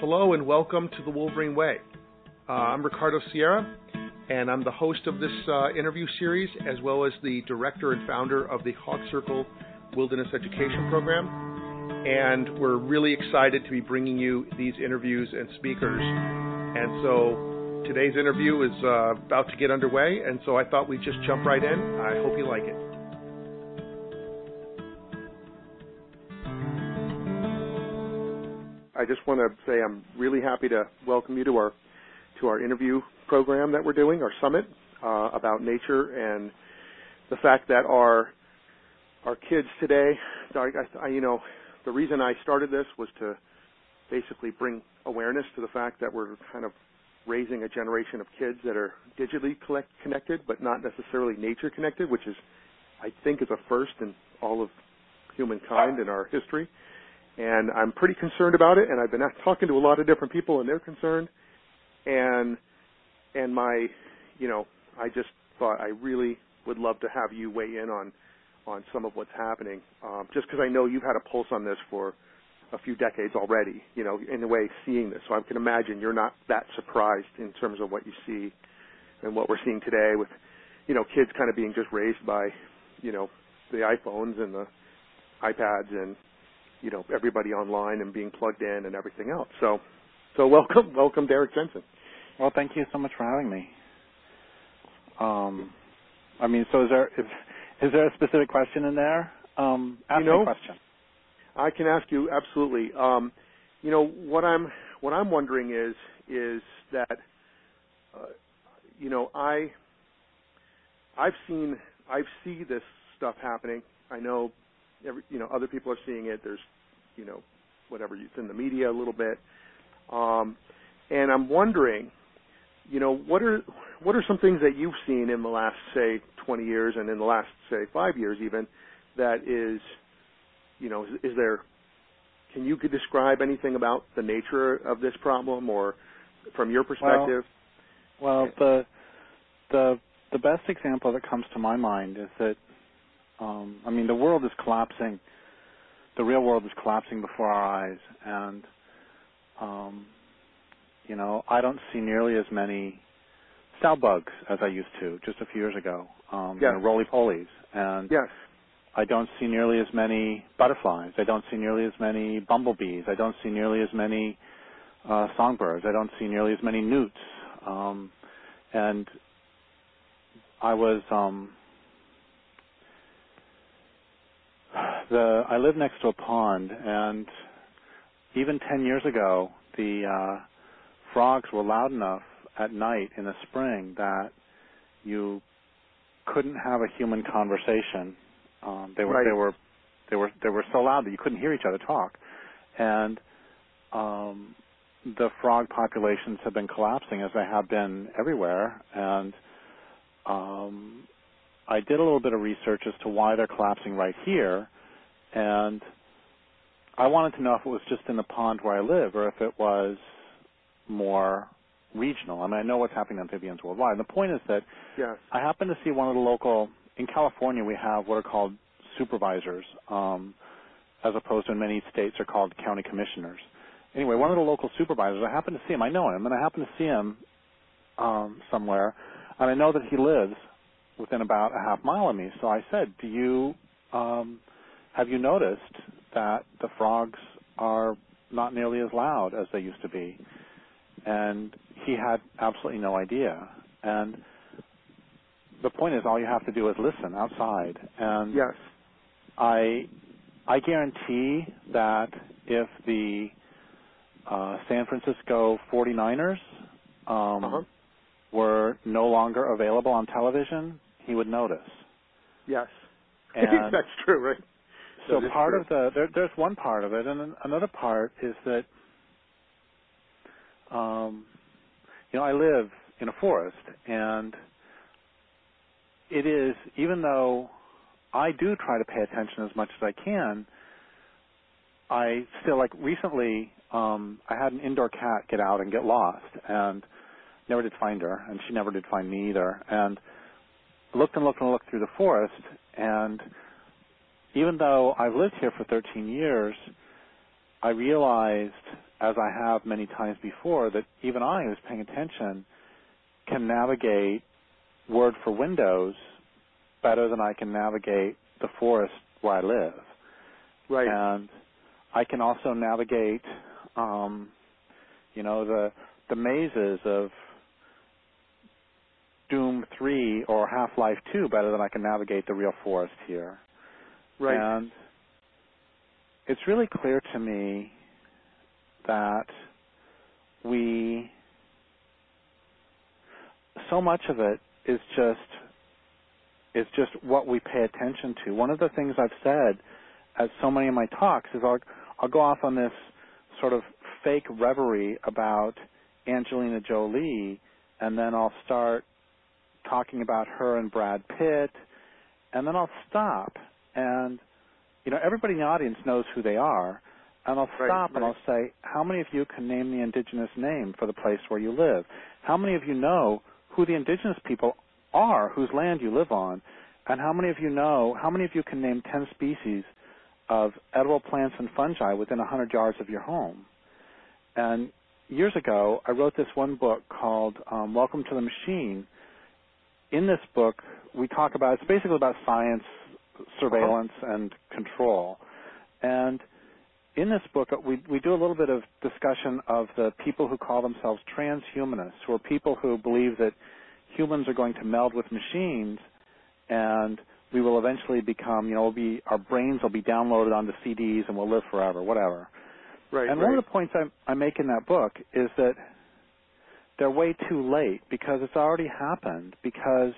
Hello and welcome to the Wolverine Way. I'm Ricardo Sierra, and I'm the host of this interview series, as well as the director and founder of the Hawk Circle Wilderness Education Program. And we're really excited to be bringing you these interviews and speakers. And so today's interview is about to get underway, and so I thought we'd just jump right in. I hope you like it. I just want to say I'm really happy to welcome you to our interview program that we're doing, our summit about nature, and the fact that our kids today, the reason I started this was to basically bring awareness to the fact that we're kind of raising a generation of kids that are digitally connected, but not necessarily nature connected, which is, I think, is a first in all of humankind in our history. And I'm pretty concerned about it, and I've been talking to a lot of different people, and they're concerned. And I just thought I really would love to have you weigh in on some of what's happening, just because I know you've had a pulse on this for a few decades already, in a way, seeing this. So I can imagine you're not that surprised in terms of what you see and what we're seeing today with, kids kind of being just raised by, the iPhones and the iPads and, everybody online and being plugged in and everything else. So welcome, Derek Jensen. Well, thank you so much for having me. So is there a specific question in there? Ask me a question. I can ask you absolutely. What I'm wondering is that I see this stuff happening. I know other people are seeing it. There's whatever, it's in the media a little bit. And I'm wondering, what are some things that you've seen in the last, say, 20 years and in the last, say, 5 years even, that is there, can you describe anything about the nature of this problem or from your perspective? Well, the best example that comes to my mind is that, the world is collapsing. The real world is collapsing before our eyes, and I don't see nearly as many cell bugs as I used to just a few years ago. Yes. Roly-polies, and yes. I don't see nearly as many butterflies. I don't see nearly as many bumblebees. I don't see nearly as many songbirds. I don't see nearly as many newts. And I was I live next to a pond, and even 10 years ago, the frogs were loud enough at night in the spring that you couldn't have a human conversation. They were so loud that you couldn't hear each other talk, and the frog populations have been collapsing as they have been everywhere. And I did a little bit of research as to why they're collapsing right here, and I wanted to know if it was just in the pond where I live or if it was more regional. I know what's happening to amphibians worldwide. And the point is that yes. I happened to see one of the local, in California we have what are called supervisors, as opposed to in many states are called county commissioners. Anyway, one of the local supervisors, I happened to see him. I know him, and I happened to see him somewhere, and I know that he lives within about a half mile of me. So I said, have you noticed that the frogs are not nearly as loud as they used to be? And he had absolutely no idea. And the point is, all you have to do is listen outside. And yes. I guarantee that if the San Francisco 49ers were no longer available on television, he would notice. Yes. And that's true, right? So part of there's one part of it, and another part is that, I live in a forest, and it is, even though I do try to pay attention as much as I can, I still, recently, I had an indoor cat get out and get lost, and never did find her, and she never did find me either, and looked through the forest, and even though I've lived here for 13 years, I realized as I have many times before, that even I, who's paying attention, can navigate Word for Windows better than I can navigate the forest where I live. Right. And I can also navigate, the mazes of Doom 3 or Half-Life 2 better than I can navigate the real forest here. Right. And it's really clear to me that so much of it is just what we pay attention to. One of the things I've said at so many of my talks is I'll go off on this sort of fake reverie about Angelina Jolie, and then I'll start talking about her and Brad Pitt, and then I'll stop. And, everybody in the audience knows who they are, and I'll stop and I'll say, how many of you can name the indigenous name for the place where you live? How many of you know who the indigenous people are whose land you live on? And how many of you can name 10 species of edible plants and fungi within 100 yards of your home? And years ago, I wrote this one book called Welcome to the Machine. In this book, we talk about, it's basically about science, surveillance, and control. And in this book, we do a little bit of discussion of the people who call themselves transhumanists, who are people who believe that humans are going to meld with machines, and we will eventually become, our brains will be downloaded onto CDs and we'll live forever, whatever. Right. And one of the points I make in that book is that they're way too late because it's already happened, because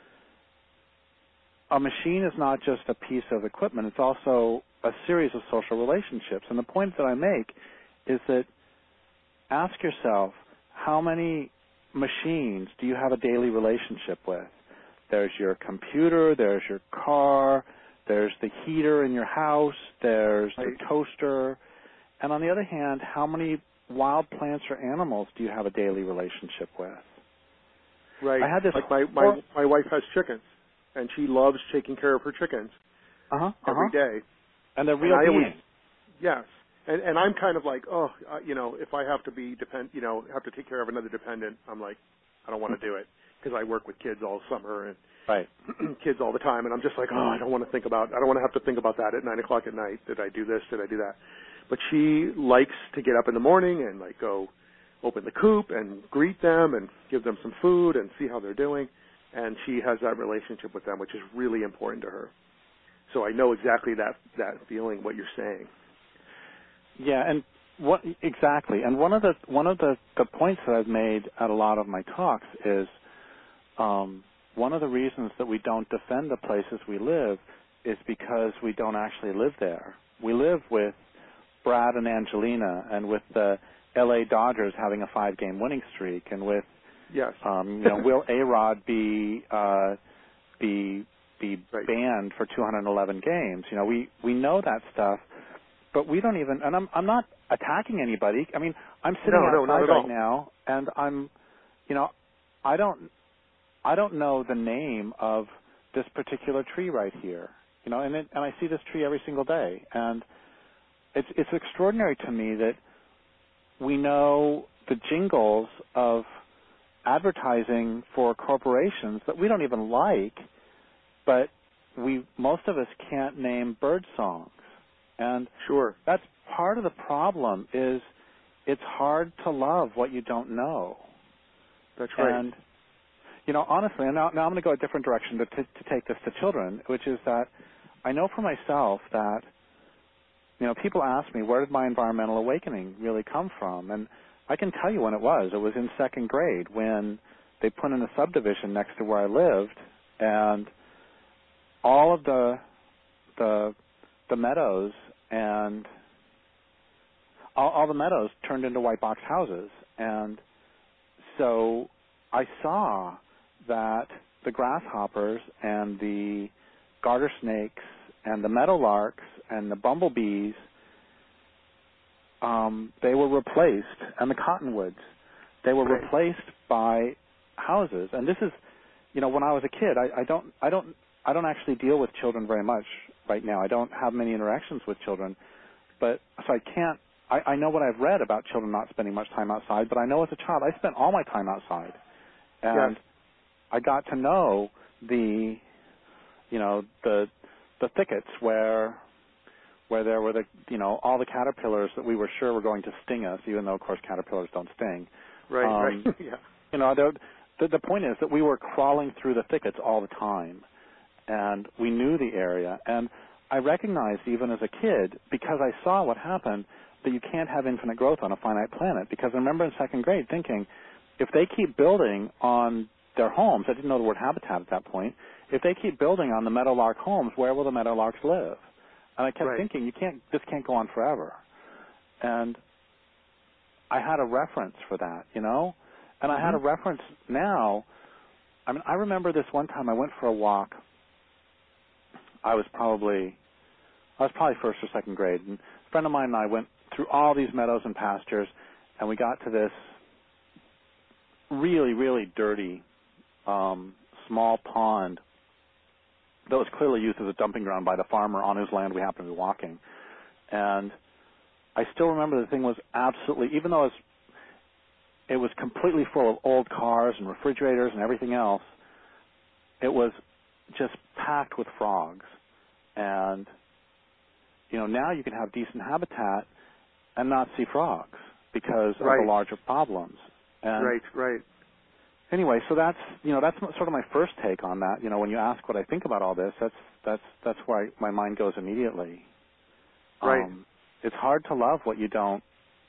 a machine is not just a piece of equipment, it's also a series of social relationships. And the point that I make is that ask yourself, how many machines do you have a daily relationship with? There's your computer, there's your car, there's the heater in your house, there's the toaster. And on the other hand, how many wild plants or animals do you have a daily relationship with? Right. I had this my wife has chickens, and she loves taking care of her chickens every day. And they're real beings. Yes. And I'm kind of like, if I have to have to take care of another dependent, I'm like, I don't want to do it, because I work with kids all summer and kids all the time, and I'm just like, I don't want to have to think about that at 9 o'clock at night. Did I do this? Did I do that? But she likes to get up in the morning and go open the coop and greet them and give them some food and see how they're doing. And she has that relationship with them, which is really important to her. So I know exactly that feeling, what you're saying. Yeah, and exactly. And one of the points that I've made at a lot of my talks is one of the reasons that we don't defend the places we live is because we don't actually live there. We live with Brad and Angelina, and with the L.A. Dodgers having a 5-game winning streak, and with will A-Rod be banned for 211 games? We know that stuff, but we don't even. And I'm not attacking anybody. I mean, I'm sitting outside right now, and I don't know the name of this particular tree right here. And I see this tree every single day, and it's extraordinary to me that we know the jingles of advertising for corporations that we don't even like, but most of us can't name bird songs. And that's part of the problem, is it's hard to love what you don't know. That's right. And, honestly, and now I'm going to go a different direction to take this to children, which is that I know for myself that people ask me, where did my environmental awakening really come from? And I can tell you when it was. It was in 2nd grade when they put in a subdivision next to where I lived, and all of the meadows and all the meadows turned into white box houses. And so I saw that the grasshoppers and the garter snakes and the meadowlarks and the bumblebees, they were replaced, and the cottonwoods, they were replaced by houses. And this is, when I was a kid, I don't actually deal with children very much right now. I don't have many interactions with children, but so I can't I know what I've read about children not spending much time outside, but I know as a child I spent all my time outside. And yes. I got to know the thickets where there were all the caterpillars that we were sure were going to sting us, even though of course caterpillars don't sting. Right. Yeah. The point is that we were crawling through the thickets all the time, and we knew the area. And I recognized even as a kid, because I saw what happened, that you can't have infinite growth on a finite planet. Because I remember in second grade thinking, if they keep building on their homes, I didn't know the word habitat at that point, if they keep building on the meadowlark homes, where will the meadowlarks live? And I kept thinking, this can't go on forever. And I had a reference for that, And I had a reference now. I mean, I remember this one time I went for a walk. I was probably first or second grade, and a friend of mine and I went through all these meadows and pastures, and we got to this really, really dirty small pond that was clearly used as a dumping ground by the farmer on whose land we happened to be walking. And I still remember the thing was absolutely, even though it was completely full of old cars and refrigerators and everything else, it was just packed with frogs. And, now you can have decent habitat and not see frogs because of the larger problems. And right. Anyway, so that's sort of my first take on that. When you ask what I think about all this, that's where my mind goes immediately. Right. It's hard to love what you don't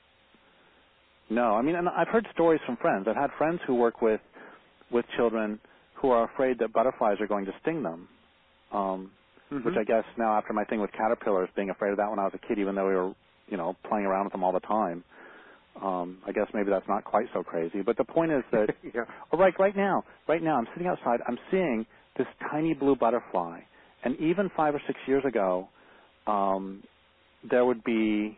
know. I mean, and I've heard stories from friends. I've had friends who work with children who are afraid that butterflies are going to sting them, which I guess now after my thing with caterpillars, being afraid of that when I was a kid, even though we were, playing around with them all the time, I guess maybe that's not quite so crazy. But the point is that, right now, I'm sitting outside, I'm seeing this tiny blue butterfly. And even 5 or 6 years ago, there would be,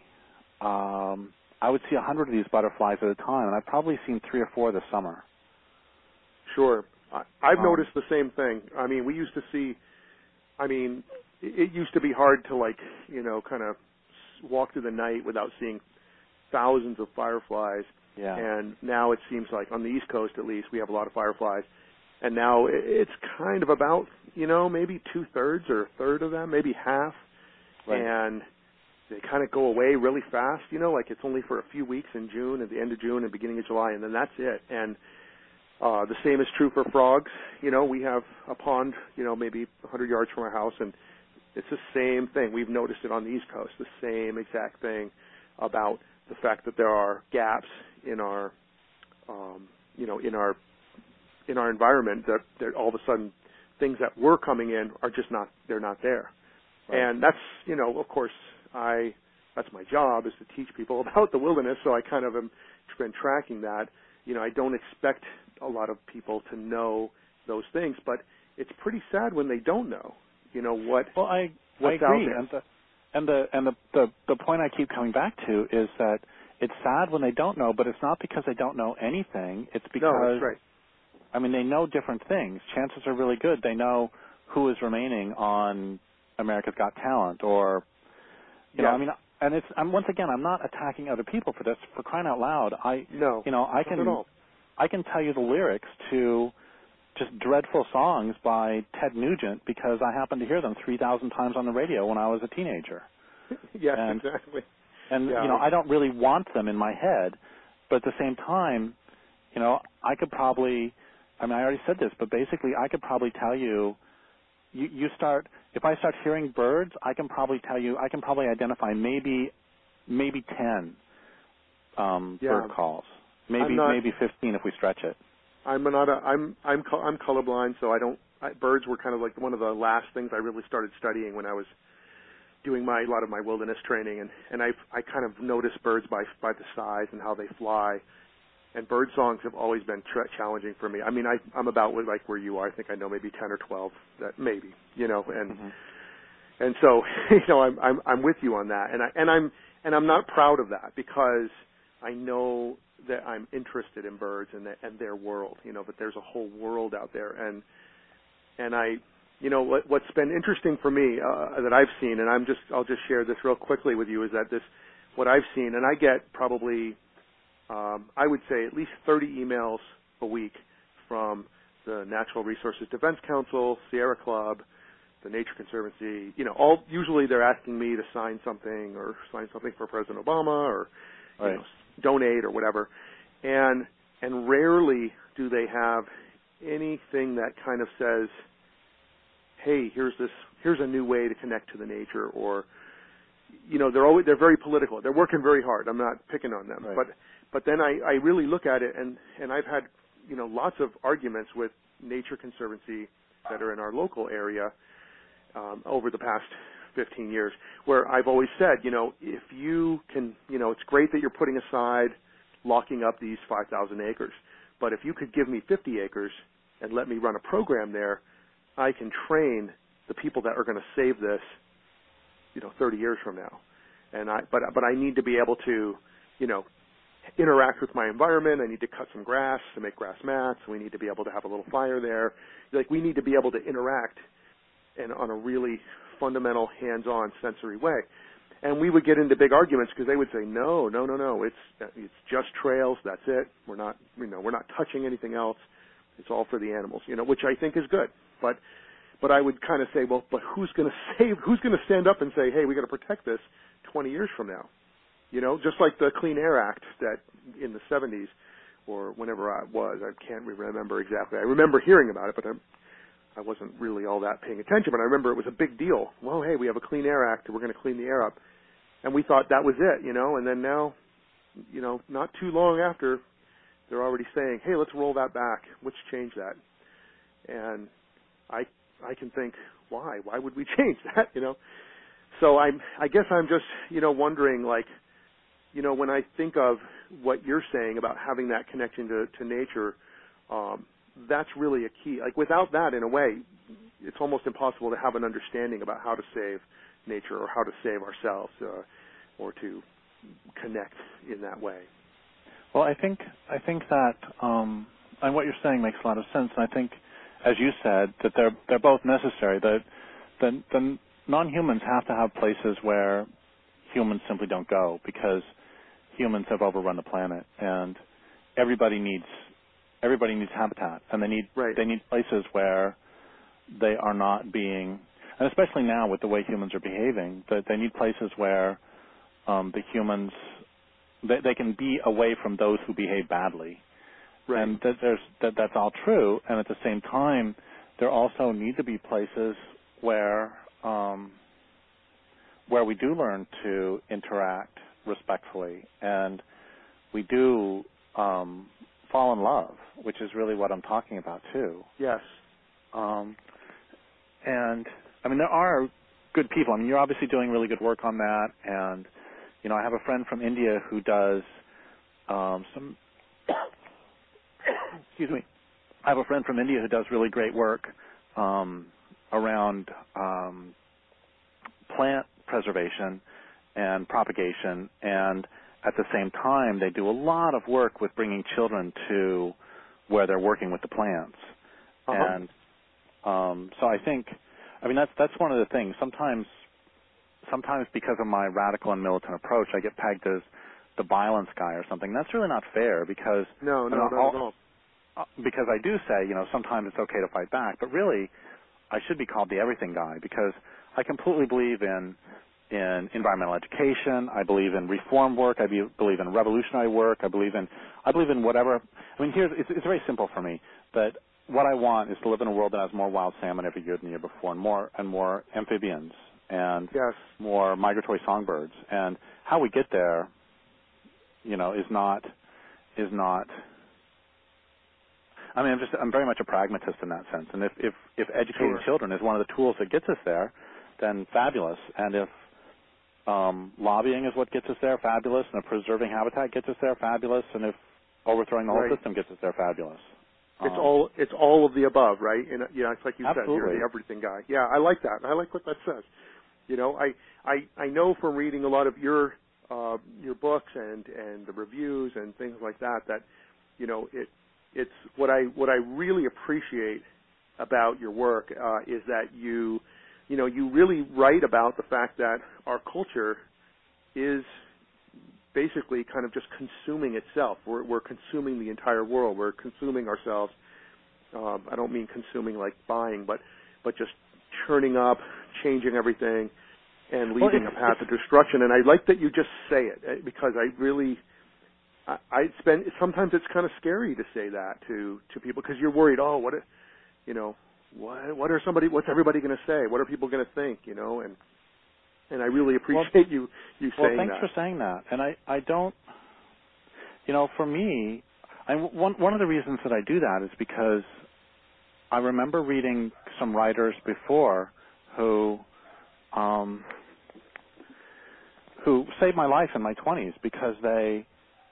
I would see 100 of these butterflies at a time, and I've probably seen 3 or 4 this summer. Sure. I've noticed the same thing. I mean, we used to see, it used to be hard to kind of walk through the night without seeing thousands of fireflies. Yeah. And now it seems like on the East Coast, at least, we have a lot of fireflies. And now it's kind of about, maybe 2/3 or a third of them, maybe half. Right. And they kind of go away really fast, like it's only for a few weeks in June, at the end of June and beginning of July, and then that's it. And the same is true for frogs. We have a pond, maybe 100 yards from our house, and it's the same thing. We've noticed it on the East Coast, the same exact thing about the fact that there are gaps in our, in our environment that all of a sudden things that were coming in are just they're not there. Right. And that's, of course, that's my job is to teach people about the wilderness, so I kind of have been tracking that. I don't expect a lot of people to know those things, but it's pretty sad when they don't know, what's I agree. out there. And the point I keep coming back to is that it's sad when they don't know, but it's not because they don't know anything. It's because, no, that's right. I mean, they know different things. Chances are really good they know who is remaining on America's Got Talent, or and once again, I'm not attacking other people for this. For crying out loud, I can tell you the lyrics to just dreadful songs by Ted Nugent because I happened to hear them 3,000 times on the radio when I was a teenager. Yes, exactly. And I don't really want them in my head, but at the same time, I could probably, I already said this, but basically I could probably tell you, if I start hearing birds, I can probably identify maybe 10 bird calls, maybe 15 if we stretch it. I'm colorblind, so birds were kind of like one of the last things I really started studying when I was doing a lot of my wilderness training, and I kind of noticed birds by the size and how they fly. And bird songs have always been challenging for me. I'm about like where you are. I think I know maybe 10 or 12. That maybe, and so I'm with you on that. And I'm not proud of that because I know that I'm interested in birds and their world. But there's a whole world out there. And what's been interesting for me that I've seen, and I'll just share this real quickly with you, is that what I've seen, and I get probably, I would say at least 30 emails a week from the Natural Resources Defense Council, Sierra Club, the Nature Conservancy, usually they're asking me to sign something for President Obama or right. Donate or whatever. And rarely do they have anything that kind of says, hey, here's a new way to connect to the nature, or they're very political. They're working very hard. I'm not picking on them. Right. But then I really look at it, and I've had lots of arguments with Nature Conservancy that are in our local area over the past 15 years, where I've always said, if you can, it's great that you're putting aside locking up these 5,000 acres, but if you could give me 50 acres and let me run a program there, I can train the people that are going to save this, 30 years from now. But I need to be able to, interact with my environment. I need to cut some grass to make grass mats. We need to be able to have a little fire there. We need to be able to interact and on a really fundamental, hands-on, sensory way. And we would get into big arguments because they would say, no, it's just trails. That's it. We're not touching anything else. It's all for the animals, which I think is good. But I would kind of say, well, but who's going to stand up and say, hey, we got to protect this 20 years from now? Just like the Clean Air Act that in the 70s or whenever it was, I can't remember exactly. I remember hearing about it, but I wasn't really all that paying attention. But I remember it was a big deal. Well, hey, we have a Clean Air Act, and we're going to clean the air up. And we thought that was it, and then now, not too long after, they're already saying, hey, let's roll that back. Let's change that. And I can think, why? Why would we change that, So I guess I'm just, wondering, when I think of what you're saying about having that connection to nature, that's really a key. Without that, in a way, it's almost impossible to have an understanding about how to save nature or how to save ourselves or to connect in that way. Well, I think that, and what you're saying makes a lot of sense. And I think, as you said, that they're both necessary. The non-humans have to have places where humans simply don't go because humans have overrun the planet, and everybody needs habitat, and they need places where they are not being, and especially now with the way humans are behaving, that they need places where the humans they can be away from those who behave badly. Right. And that's all true, and at the same time, there also need to be places where we do learn to interact respectfully, and we do fall in love, which is really what I'm talking about too. Yes. And I mean, there are good people. I mean, you're obviously doing really good work on that, and I have a friend from India who does some. Excuse me. I have a friend from India who does really great work around plant preservation and propagation, and at the same time, they do a lot of work with bringing children to where they're working with the plants. Uh-huh. And so I think, that's one of the things. Sometimes because of my radical and militant approach, I get pegged as the violence guy or something. That's really not fair because not at all. Because I do say, sometimes it's okay to fight back, but really, I should be called the everything guy because I completely believe in environmental education. I believe in reform work. I believe in revolutionary work. I believe in whatever. I mean, it's very simple for me. But what I want is to live in a world that has more wild salmon every year than the year before, and more amphibians, and more migratory songbirds. And how we get there, is not. I mean, I'm very much a pragmatist in that sense. And if educating children is one of the tools that gets us there, then fabulous. And if lobbying is what gets us there, fabulous. And if preserving habitat gets us there, fabulous. And if overthrowing the whole system gets us there, fabulous. It's all of the above, right? And it's like you absolutely. said, you're the everything guy. Yeah, I like that. I like what that says. I know from reading a lot of your books and the reviews and things like that it's what I really appreciate about your work is that you really write about the fact that our culture is basically kind of just consuming itself. We're consuming the entire world. We're consuming ourselves. I don't mean consuming like buying, but just churning up, changing everything, and leading a path of destruction. And I like that you just say it, because sometimes it's kind of scary to say that to people, because you're worried, what's everybody going to say? What are people going to think? And I really appreciate you saying that. Well, thanks for saying that. And I don't, for me, one of the reasons that I do that is because I remember reading some writers before who saved my life in my 20s because they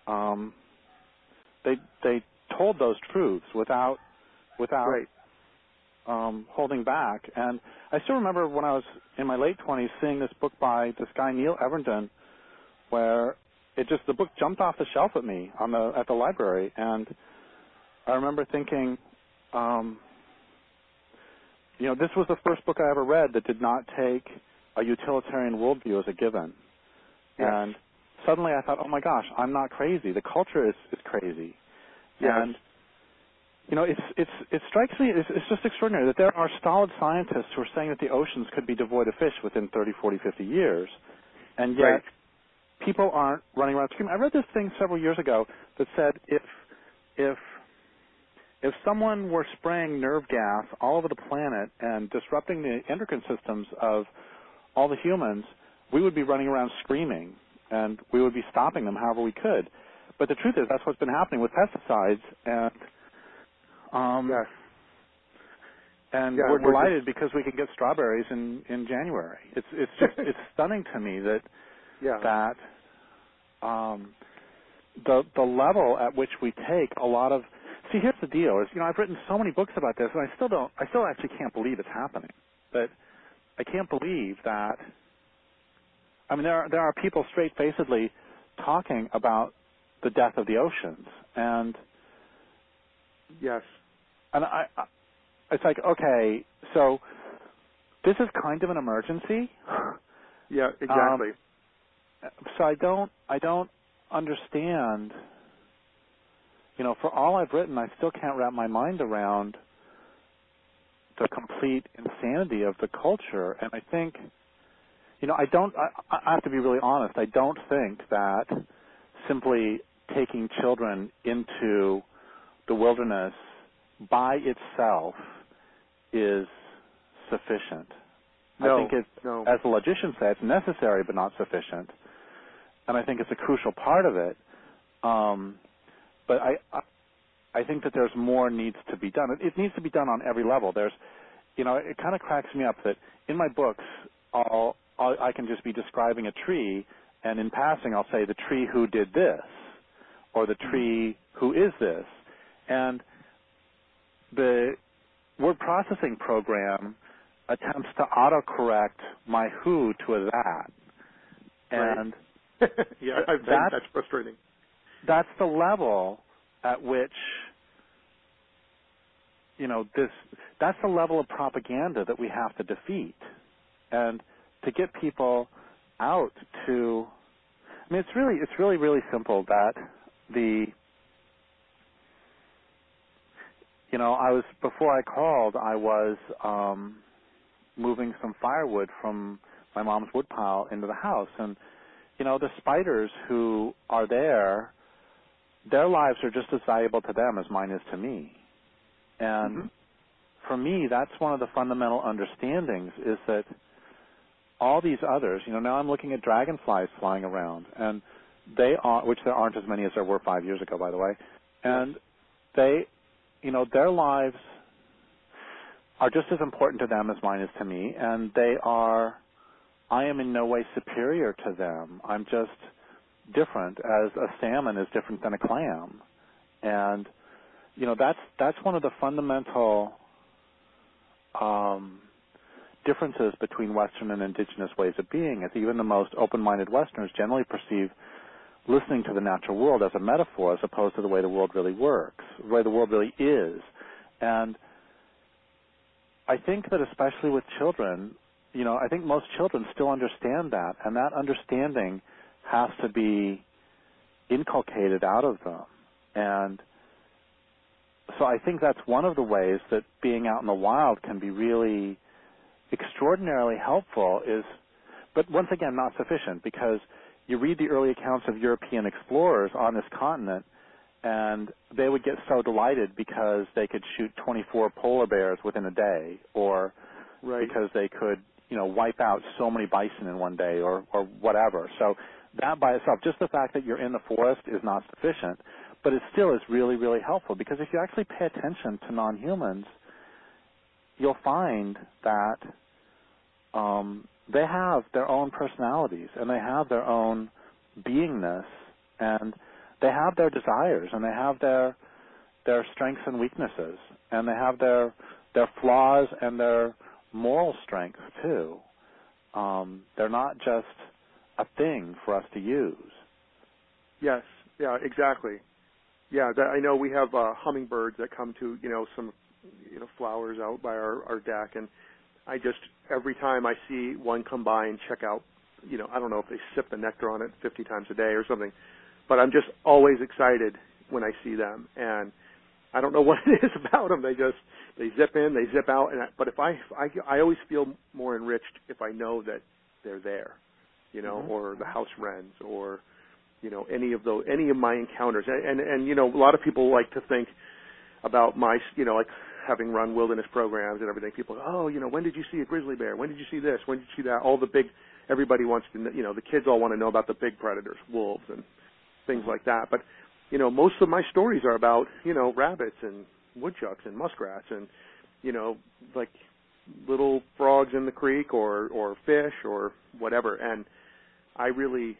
told those truths without right. Holding back. And I still remember when I was in my late 20s seeing this book by this guy Neil Everton, where the book jumped off the shelf at me at the library, and I remember thinking, this was the first book I ever read that did not take a utilitarian worldview as a given. Yes. And suddenly I thought, oh my gosh, I'm not crazy. The culture is crazy. Yes. And it strikes me, it's just extraordinary that there are stolid scientists who are saying that the oceans could be devoid of fish within 30, 40, 50 years, and yet right. people aren't running around screaming. I read this thing several years ago that said if someone were spraying nerve gas all over the planet and disrupting the endocrine systems of all the humans, we would be running around screaming, and we would be stopping them however we could. But the truth is that's what's been happening with pesticides, and yes. And we're delighted because we can get strawberries in January. It's just it's stunning to me that the level at which we take a lot of. See, here's the deal: is I've written so many books about this, and I still actually can't believe it's happening. But I can't believe that. I mean, there are people straight-facedly talking about the death of the oceans, and yes. And it's like, okay, so this is kind of an emergency. Yeah, exactly. So I don't understand. For all I've written, I still can't wrap my mind around the complete insanity of the culture. And I think, I have to be really honest. I don't think that simply taking children into the wilderness by itself is sufficient. No, I think as the logicians say, it's necessary but not sufficient, and I think it's a crucial part of it. But I think that there's more needs to be done. It needs to be done on every level. There's, it kind of cracks me up that in my books, I can just be describing a tree, and in passing I'll say the tree who did this, or the tree who is this, and the word processing program attempts to autocorrect my who to a that. And yeah, I think that's frustrating. That's the level at which, that's the level of propaganda that we have to defeat. And to get people out to, it's really, really simple that before I called, I was moving some firewood from my mom's woodpile into the house. And, the spiders who are there, their lives are just as valuable to them as mine is to me. And for me, that's one of the fundamental understandings is that all these others, now I'm looking at dragonflies flying around, and which there aren't as many as there were 5 years ago, by the way, and their lives are just as important to them as mine is to me, and I am in no way superior to them. I'm just different, as a salmon is different than a clam. And, that's one of the fundamental differences between Western and indigenous ways of being, is even the most open-minded Westerners generally perceive listening to the natural world as a metaphor as opposed to the way the world really works, the way the world really is. And I think that especially with children, I think most children still understand that, and that understanding has to be inculcated out of them. And so I think that's one of the ways that being out in the wild can be really extraordinarily helpful but once again, not sufficient, because you read the early accounts of European explorers on this continent, and they would get so delighted because they could shoot 24 polar bears within a day, or because they could, wipe out so many bison in one day, or whatever. So that by itself, just the fact that you're in the forest is not sufficient, but it still is really, really helpful, because if you actually pay attention to non-humans, you'll find that they have their own personalities, and they have their own beingness, and they have their desires, and they have their strengths and weaknesses, and they have their flaws and their moral strength too. They're not just a thing for us to use. Yes, yeah, exactly. Yeah, I know we have hummingbirds that come to some flowers out by our deck, and I just, every time I see one come by and check out, I don't know if they sip the nectar on it 50 times a day or something, but I'm just always excited when I see them. And I don't know what it is about them. They zip in, they zip out. But if I always feel more enriched if I know that they're there, or the house wrens, or any of my encounters. And a lot of people like to think about my, like having run wilderness programs and everything. People go, oh, when did you see a grizzly bear? When did you see this? When did you see that? Everybody wants to, the kids all want to know about the big predators, wolves and things like that. But, most of my stories are about, rabbits and woodchucks and muskrats and, like little frogs in the creek or fish or whatever. And I really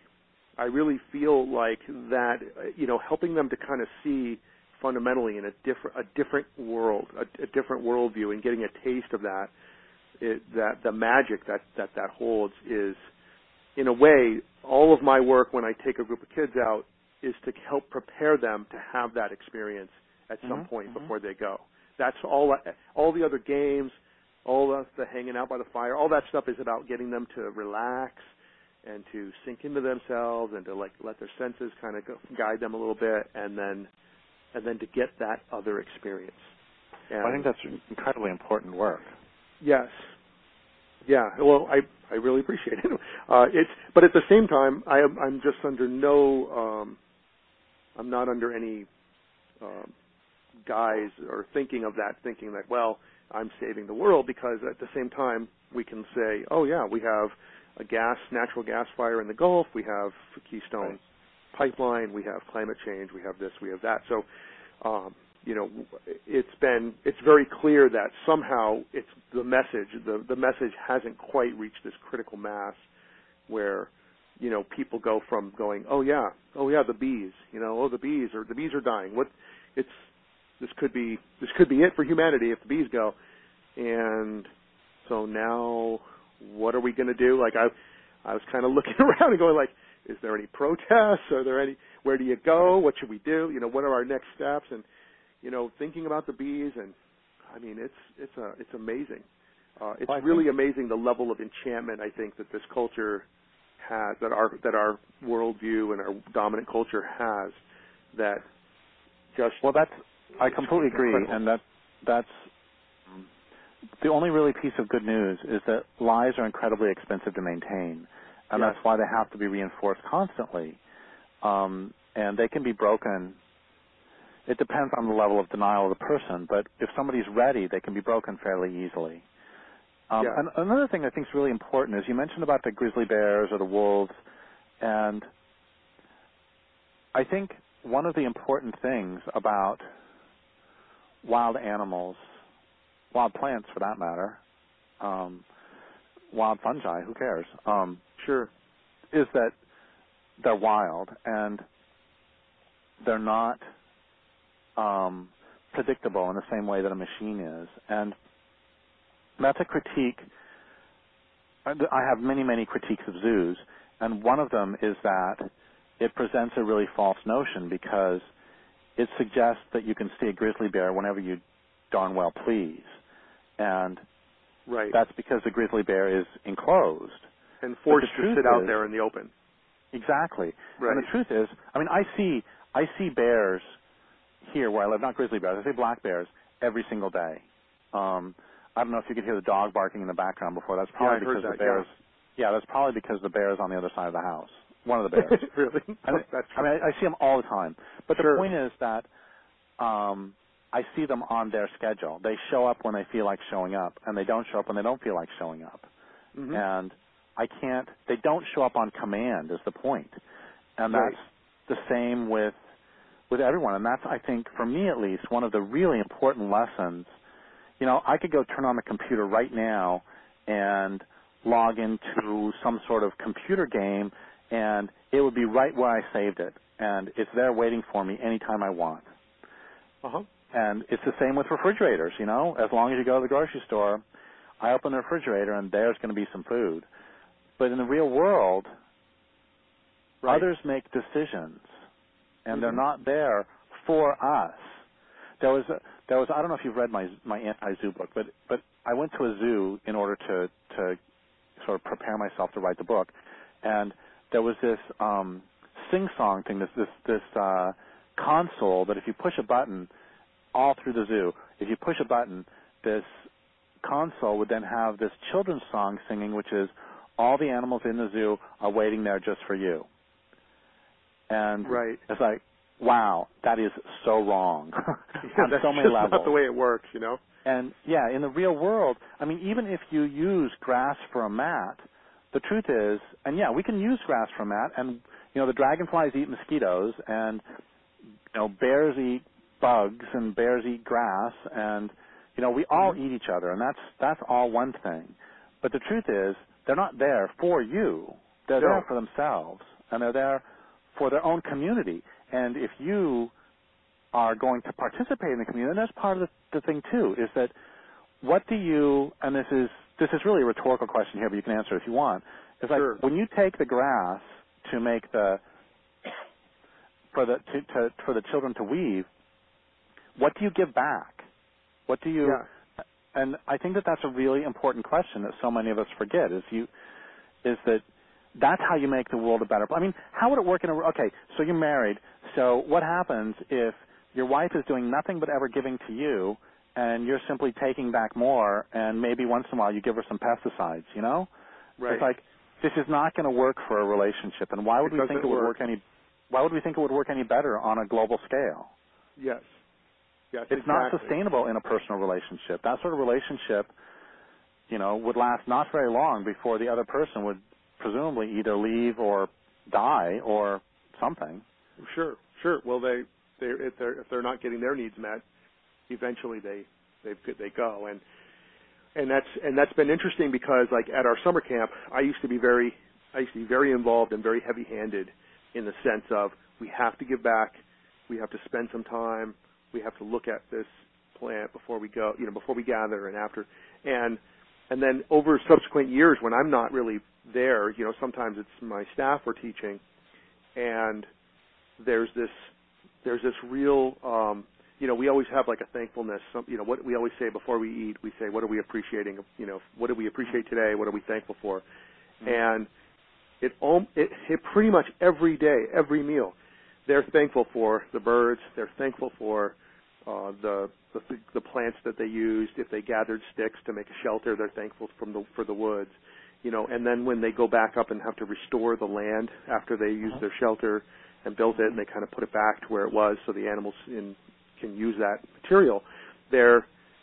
feel like that, helping them to kind of see fundamentally in a different world, a different worldview, and getting a taste of that, that the magic that holds is, in a way, all of my work when I take a group of kids out is to help prepare them to have that experience at some point before they go. That's all the other games, all the hanging out by the fire, all that stuff is about getting them to relax and to sink into themselves and to let their senses kind of guide them a little bit, and then to get that other experience. And I think that's incredibly important work. Yes. Yeah. Well, I really appreciate it. But at the same time, I'm just under I'm not under any guise or thinking that, well, I'm saving the world, because at the same time we can say, oh yeah, we have a natural gas fire in the Gulf, we have Keystone Pipeline, we have climate change, we have this, we have that. So, it's very clear that somehow it's the message hasn't quite reached this critical mass where, people go from going, oh yeah, the bees, the bees are dying. This could be it for humanity if the bees go. And so now what are we going to do? Like I was kind of looking around and going like, is there any protests? Where do you go? What should we do? What are our next steps? And, thinking about the bees, and I mean, it's amazing. It's really amazing the level of enchantment I think that this culture has, that our worldview and our dominant culture has, that just... Well, I completely agree, and that's the only really piece of good news is that lies are incredibly expensive to maintain, and that's why they have to be reinforced constantly. And they can be broken. It depends on the level of denial of the person, but if somebody's ready, they can be broken fairly easily. And another thing I think is really important is you mentioned about the grizzly bears or the wolves, and I think one of the important things about wild animals, wild plants for that matter, wild fungi, who cares? Sure. Is that they're wild and they're not predictable in the same way that a machine is. And that's a critique. I have many, many critiques of zoos, and one of them is that it presents a really false notion because it suggests that you can see a grizzly bear whenever you darn well please. And that's because the grizzly bear is enclosed. And forced to sit out there in the open. Exactly. Right. And the truth is, I mean, I see bears here where I live, not grizzly bears, I say black bears, every single day. I don't know if you could hear the dog barking in the background before. That's probably because the bears. Yeah, that's probably because the bear's on the other side of the house. One of the bears. Really? I mean, I see them all the time. But the point is that I see them on their schedule. They show up when they feel like showing up, and they don't show up when they don't feel like showing up. Mm-hmm. And they don't show up on command is the point. And that's the same with everyone. And that's, I think, for me at least, one of the really important lessons. You know, I could go turn on the computer right now and log into some sort of computer game, and it would be right where I saved it. And it's there waiting for me anytime I want. Uh-huh. And it's the same with refrigerators, you know. As long as you go to the grocery store, I open the refrigerator, and there's going to be some food. But in the real world, others make decisions, and they're not there for us. There was I don't know if you've read my anti-zoo book, but I went to a zoo in order to sort of prepare myself to write the book, and there was this sing-song thing, this console that if you push a button all through the zoo, if you push a button, this console would then have this children's song singing, which is all the animals in the zoo are waiting there just for you. And it's like, wow, that is so wrong on so many levels. That's not the way it works, you know. And, yeah, in the real world, I mean, even if you use grass for a mat, the truth is, and, yeah, we can use grass for a mat, and, you know, the dragonflies eat mosquitoes, and, you know, bears eat bugs, and bears eat grass, and, you know, we all eat each other, and that's all one thing. But the truth is, they're not there for you. They're there for themselves, and they're there for their own community. And if you are going to participate in the community, and that's part of the thing too, is that what do you, and this is really a rhetorical question here, but you can answer it if you want. It's like when you take the grass to make for the children to weave, what do you give back? What do you? Yeah. And I think that's a really important question that so many of us forget. That's how you make the world a better place. I mean, how would it work okay, so you're married. So what happens if your wife is doing nothing but ever giving to you, and you're simply taking back more, and maybe once in a while you give her some pesticides, you know? Right. It's like, this is not going to work for a relationship, and why would we think it would work any better on a global scale? Yes. Yes, it's not sustainable in a personal relationship. That sort of relationship, you know, would last not very long before the other person would presumably either leave or die or something. Sure. Well, if they're not getting their needs met, eventually they go, and that's been interesting because, like, at our summer camp, I used to be very involved and very heavy-handed in the sense of we have to give back, we have to spend some time, we have to look at this plant before we go, you know, before we gather and after, and then over subsequent years when I'm not really there, you know, sometimes it's my staff we're teaching, and there's this real, you know, we always have like a thankfulness. You know, what we always say before we eat, we say, what are we appreciating? You know, what do we appreciate today? What are we thankful for? And it pretty much every day, every meal, they're thankful for the birds. They're thankful for the plants that they used. If they gathered sticks to make a shelter, they're thankful for the woods. You know, and then when they go back up and have to restore the land after they use their shelter and built it, and they kind of put it back to where it was, so the animals can use that material. There's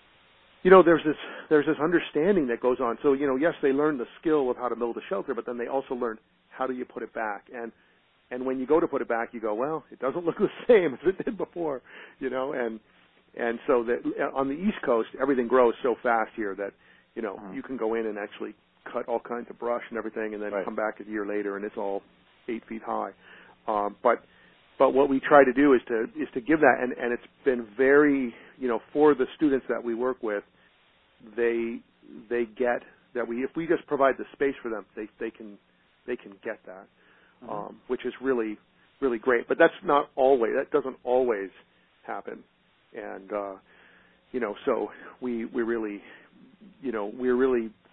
this understanding that goes on. So, you know, yes, they learn the skill of how to build a shelter, but then they also learn how do you put it back. And when you go to put it back, you go, well, it doesn't look the same as it did before, you know. And so that on the East Coast, everything grows so fast here that, you know, you can go in and actually cut all kinds of brush and everything, and then come back a year later and it's all 8 feet high. But what we try to do is to give that, and it's been very, you know, for the students that we work with, they get that if we just provide the space for them, they can get that, which is really, really great. But that doesn't always happen, and you know, so we're really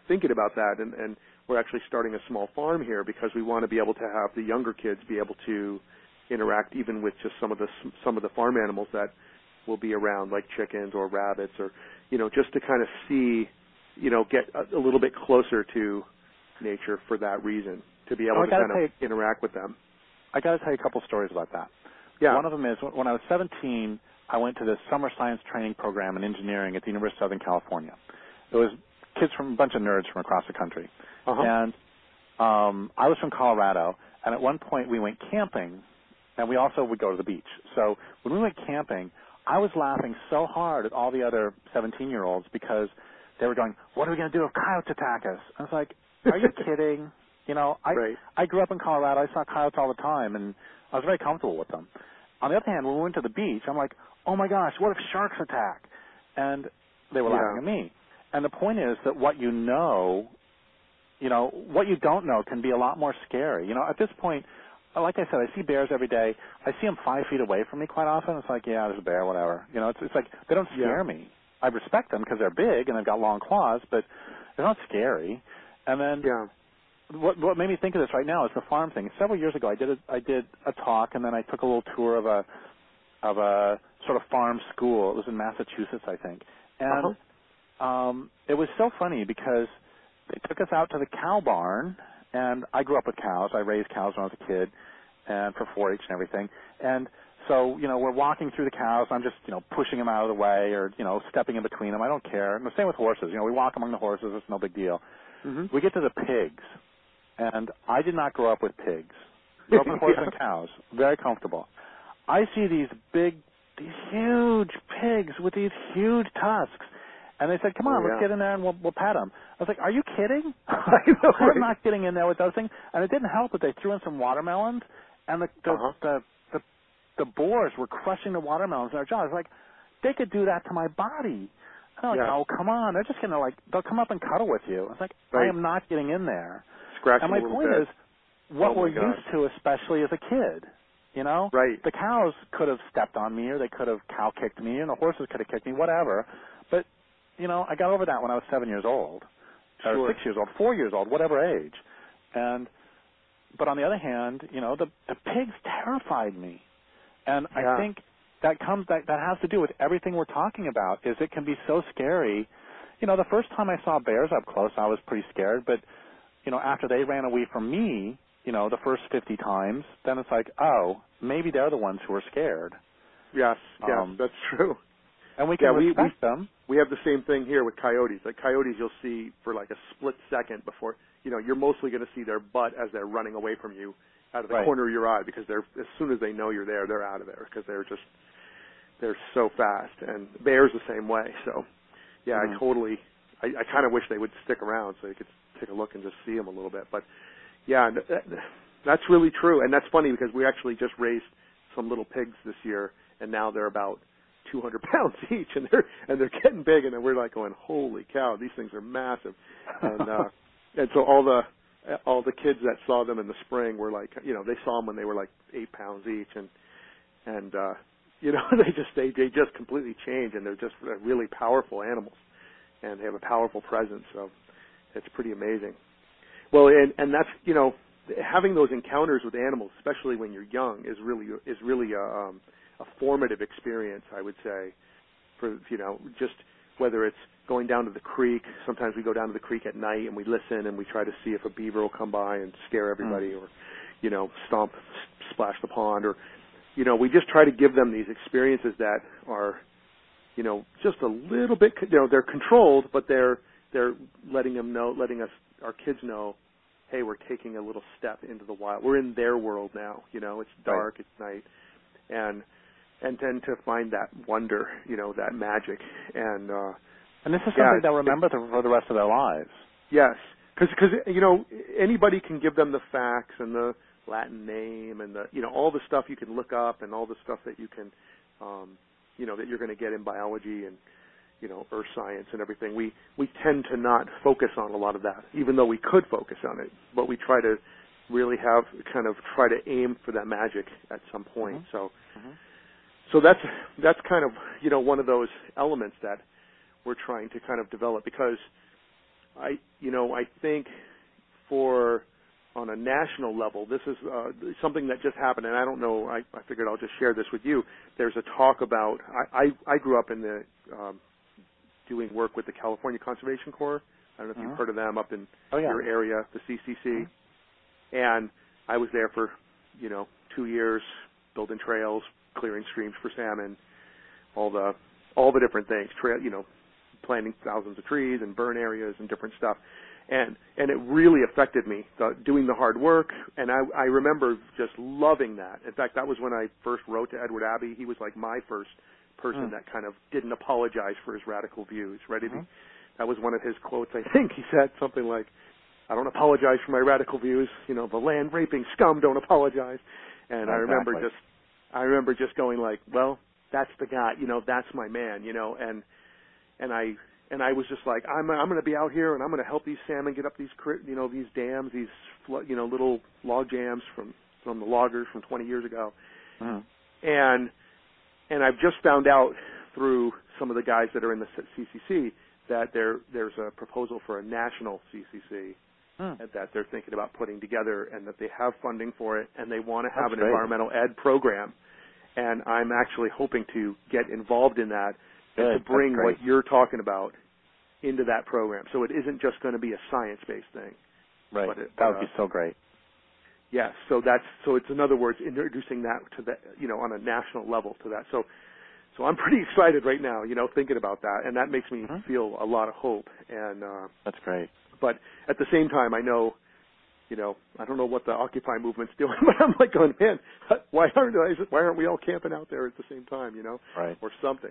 thinking about that, and we're actually starting a small farm here because we want to be able to have the younger kids be able to interact even with just some of the farm animals that will be around, like chickens or rabbits, or just to kind of see, get a little bit closer to nature for that reason, to be able to kind of interact with them. I got to tell you a couple stories about that. Yeah. One of them is when I was 17, I went to this summer science training program in engineering at the University of Southern California. It was kids from a bunch of nerds from across the country. Uh-huh. And I was from Colorado, and at one point we went camping, and we also would go to the beach. So when we went camping, I was laughing so hard at all the other 17-year-olds because they were going, "What are we going to do if coyotes attack us?" I was like, "Are you kidding?" Right. I grew up in Colorado. I saw coyotes all the time, and I was very comfortable with them. On the other hand, when we went to the beach, I'm like, "Oh, my gosh, what if sharks attack?" And they were laughing at me. And the point is that what you know, what you don't know can be a lot more scary. At this point, like I said, I see bears every day. I see them 5 feet away from me quite often. It's like, yeah, there's a bear, whatever. It's like they don't scare me. I respect them because they're big and they've got long claws, but they're not scary. And then what made me think of this right now is the farm thing. Several years ago, I did a talk, and then I took a little tour of a sort of farm school. It was in Massachusetts, I think. And it was so funny because they took us out to the cow barn, and I grew up with cows. I raised cows when I was a kid, and for 4-H and everything. And so, we're walking through the cows. I'm just, pushing them out of the way or, stepping in between them. I don't care. And the same with horses. We walk among the horses. It's no big deal. Mm-hmm. We get to the pigs, and I did not grow up with pigs. Grew up with horses and cows. Very comfortable. I see these huge pigs with these huge tusks. And they said, "Come on, let's get in there and we'll pet them." I was like, "Are you kidding?" I'm not getting in there with those things. And it didn't help that they threw in some watermelons, and the boars were crushing the watermelons in their jaws. Like, they could do that to my body. And I'm like, "Oh, come on! They're just gonna they'll come up and cuddle with you." I was like, "I am not getting in there." Scratching and my point is, what we're used to, especially as a kid. Right. The cows could have stepped on me, or they could have cow kicked me, and the horses could have kicked me, whatever. But I got over that when I was 7 years old, or 6 years old, 4 years old, whatever age. But on the other hand, the pigs terrified me. And I think that has to do with everything we're talking about, is it can be so scary. The first time I saw bears up close, I was pretty scared. But, after they ran away from me, the first 50 times, then it's like, oh, maybe they're the ones who are scared. Yes, that's true. And we can respect them. We have the same thing here with coyotes. Like coyotes, you'll see for like a split second before, you're mostly going to see their butt as they're running away from you out of the corner of your eye, because as soon as they know you're there, they're out of there because they're so fast. And bears the same way. So, I kind of wish they would stick around so you could take a look and just see them a little bit. But that's really true. And that's funny because we actually just raised some little pigs this year, and now they're about 200 pounds each, and they're getting big, and we're like going, holy cow, these things are massive. And so all the kids that saw them in the spring were like, they saw them when they were like 8 pounds each, and they just completely change, and they're just really powerful animals, and they have a powerful presence. So it's pretty amazing. Well, and that's having those encounters with animals, especially when you're young, is really a formative experience, I would say, for, just whether it's going down to the creek. Sometimes we go down to the creek at night and we listen and we try to see if a beaver will come by and scare everybody, or, splash the pond, or, we just try to give them these experiences that are, just a little bit, they're controlled, but they're letting our kids know, hey, we're taking a little step into the wild. We're in their world now, it's dark, it's night. And then to find that wonder, that magic. And this is something they'll remember for the rest of their lives. Yes, because anybody can give them the facts and the Latin name and the, all the stuff you can look up and all the stuff that you can, that you're going to get in biology and, earth science and everything. We tend to not focus on a lot of that, even though we could focus on it. But we try to really try to aim for that magic at some point. Mm-hmm. So that's kind of, one of those elements that we're trying to kind of develop, because I think on a national level, this is something that just happened, and I don't know. I figured I'll just share this with you. There's a talk about. I grew up in the doing work with the California Conservation Corps. I don't know if you've heard of them up in your area, the CCC. And I was there for 2 years, building trails, clearing streams for salmon, all the different things. Planting thousands of trees and burn areas and different stuff. And it really affected me, doing the hard work, and I remember just loving that. In fact, that was when I first wrote to Edward Abbey. He was like my first person that kind of didn't apologize for his radical views, right? That was one of his quotes, I think. He said something like, "I don't apologize for my radical views, the land-raping scum don't apologize." And I remember just going like, well, that's the guy, that's my man, and I was just like, I'm going to be out here and I'm going to help these salmon get up these dams, these little log jams from the loggers from 20 years ago. And I've just found out through some of the guys that are in the CCC that there's a proposal for a national CCC that they're thinking about putting together, and that they have funding for it, and they want to have an environmental ed program. And I'm actually hoping to get involved in that and to bring what you're talking about into that program. So it isn't just going to be a science-based thing. Right. That would be so great. Yes. So it's, in other words, introducing that to the, on a national level to that. So I'm pretty excited right now, thinking about that, and that makes me feel a lot of hope. And that's great. But at the same time, I know, I don't know what the Occupy movement's doing, but I'm like going, man, why aren't we all camping out there at the same time, right, or something.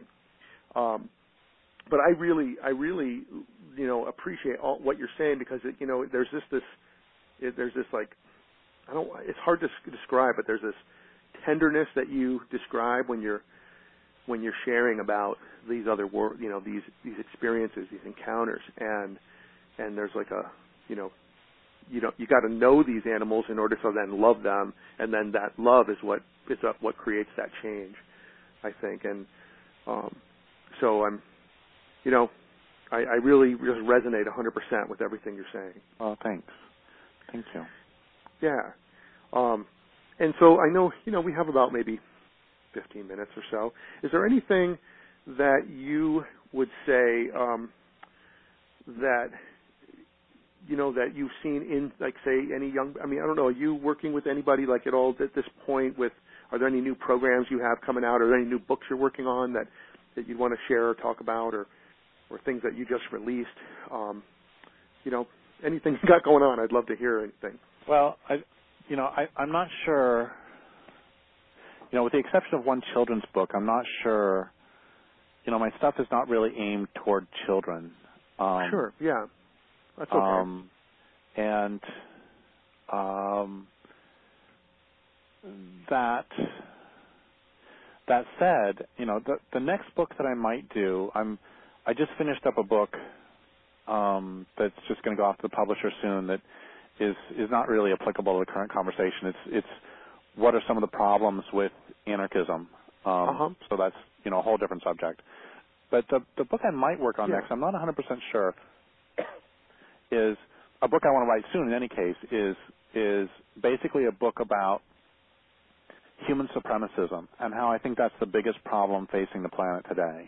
But I really, appreciate what you're saying, because there's this like, it's hard to describe, but there's this tenderness that you describe when you're sharing about these other these experiences, these encounters, and there's like you got to know these animals in order to then love them, and then that love is what creates that change, I think. And so I'm, I really just resonate 100% with everything you're saying. Oh, thanks. Thank you. Yeah. And so I know, we have about maybe 15 minutes or so. Is there anything that you would say that that you've seen in, like, say, any young, I don't know, are you working with anybody like at all at this point are there any new programs you have coming out? Are there any new books you're working on that you'd want to share or talk about, or things that you just released? Anything you got going on, I'd love to hear anything. Well, I'm not sure, with the exception of one children's book, I'm not sure, my stuff is not really aimed toward children. Sure, yeah. That's okay. And that said, the next book that I might do, I just finished up a book that's just going to go off to the publisher soon that is not really applicable to the current conversation. It's what are some of the problems with anarchism. So that's a whole different subject. But the book I might work on next, I'm not 100% sure, is a book I want to write soon. In any case, is basically a book about human supremacism and how I think that's the biggest problem facing the planet today.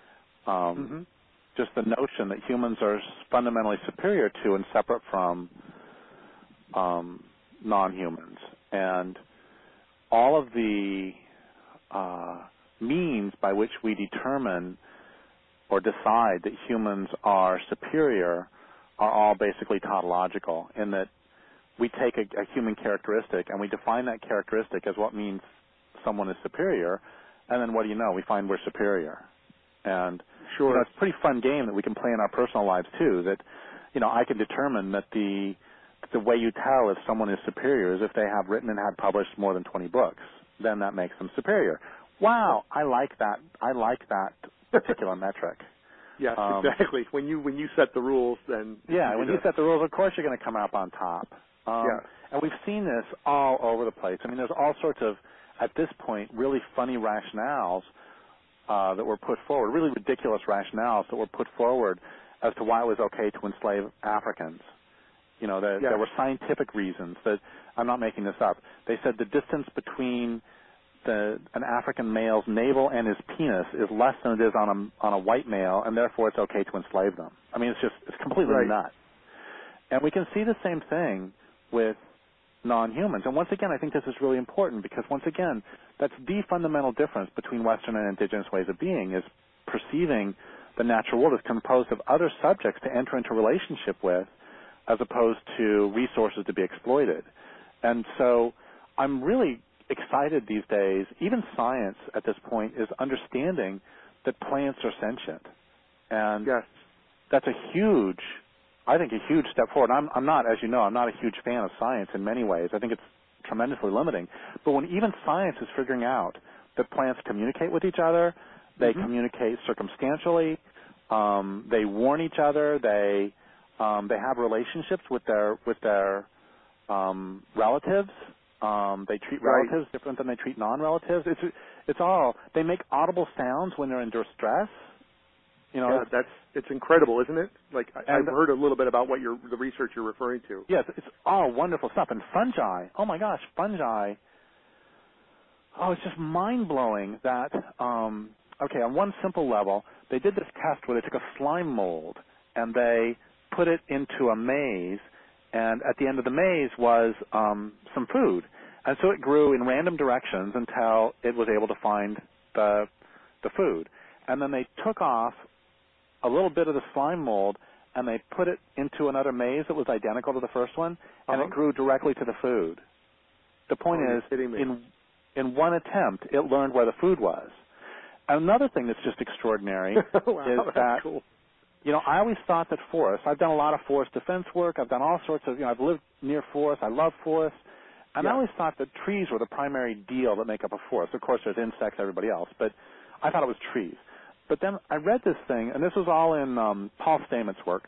Just the notion that humans are fundamentally superior to and separate from non-humans, and all of the means by which we determine or decide that humans are superior are all basically tautological, in that we take a human characteristic and we define that characteristic as what means someone is superior, and then what do you know? We find we're superior. And sure, it's a pretty fun game that we can play in our personal lives too, that I can determine that the way you tell if someone is superior is if they have written and had published more than 20 books. Then that makes them superior. Wow, I like that. I like that particular metric. Yes, exactly. When you set the rules, then when you set the rules, of course you're going to come out on top. And we've seen this all over the place. There's all sorts of, at this point, really funny rationales that were put forward, really ridiculous rationales that were put forward as to why it was okay to enslave Africans. You know, there were scientific reasons that, I'm not making this up. They said the distance between an African male's navel and his penis is less than it is on a white male, and therefore it's okay to enslave them. I mean, it's completely nuts. And we can see the same thing with non-humans. And once again, I think this is really important because, once again, that's the fundamental difference between Western and indigenous ways of being, is perceiving the natural world as composed of other subjects to enter into relationship with, as opposed to resources to be exploited. And so I'm really excited these days. Even science at this point is understanding that plants are sentient. And that's I think a huge step forward. I'm not, as you know, I'm not a huge fan of science in many ways. I think it's tremendously limiting. But when even science is figuring out that plants communicate with each other, they communicate circumstantially, they warn each other, they have relationships with their relatives. They treat relatives different than they treat non-relatives. It's all, they make audible sounds when they're in distress. You know, it's incredible, isn't it? Like, I've heard a little bit about the research you're referring to. Yes, it's all wonderful stuff. And fungi, oh my gosh, fungi. Oh, it's just mind-blowing that, okay, on one simple level, they did this test where they took a slime mold and they put it into a maze, and at the end of the maze was some food. And so it grew in random directions until it was able to find the food. And then they took off a little bit of the slime mold and they put it into another maze that was identical to the first one, and it grew directly to the food. The point is, in one attempt, it learned where the food was. Another thing that's just extraordinary is that, cool. You know, I always thought that forests, I've done a lot of forest defense work, I've done all sorts of, I've lived near forests, I love forests, and I always thought that trees were the primary deal that make up a forest. Of course, there's insects, everybody else, but I thought it was trees. But then I read this thing, and this was all in Paul Stament's work.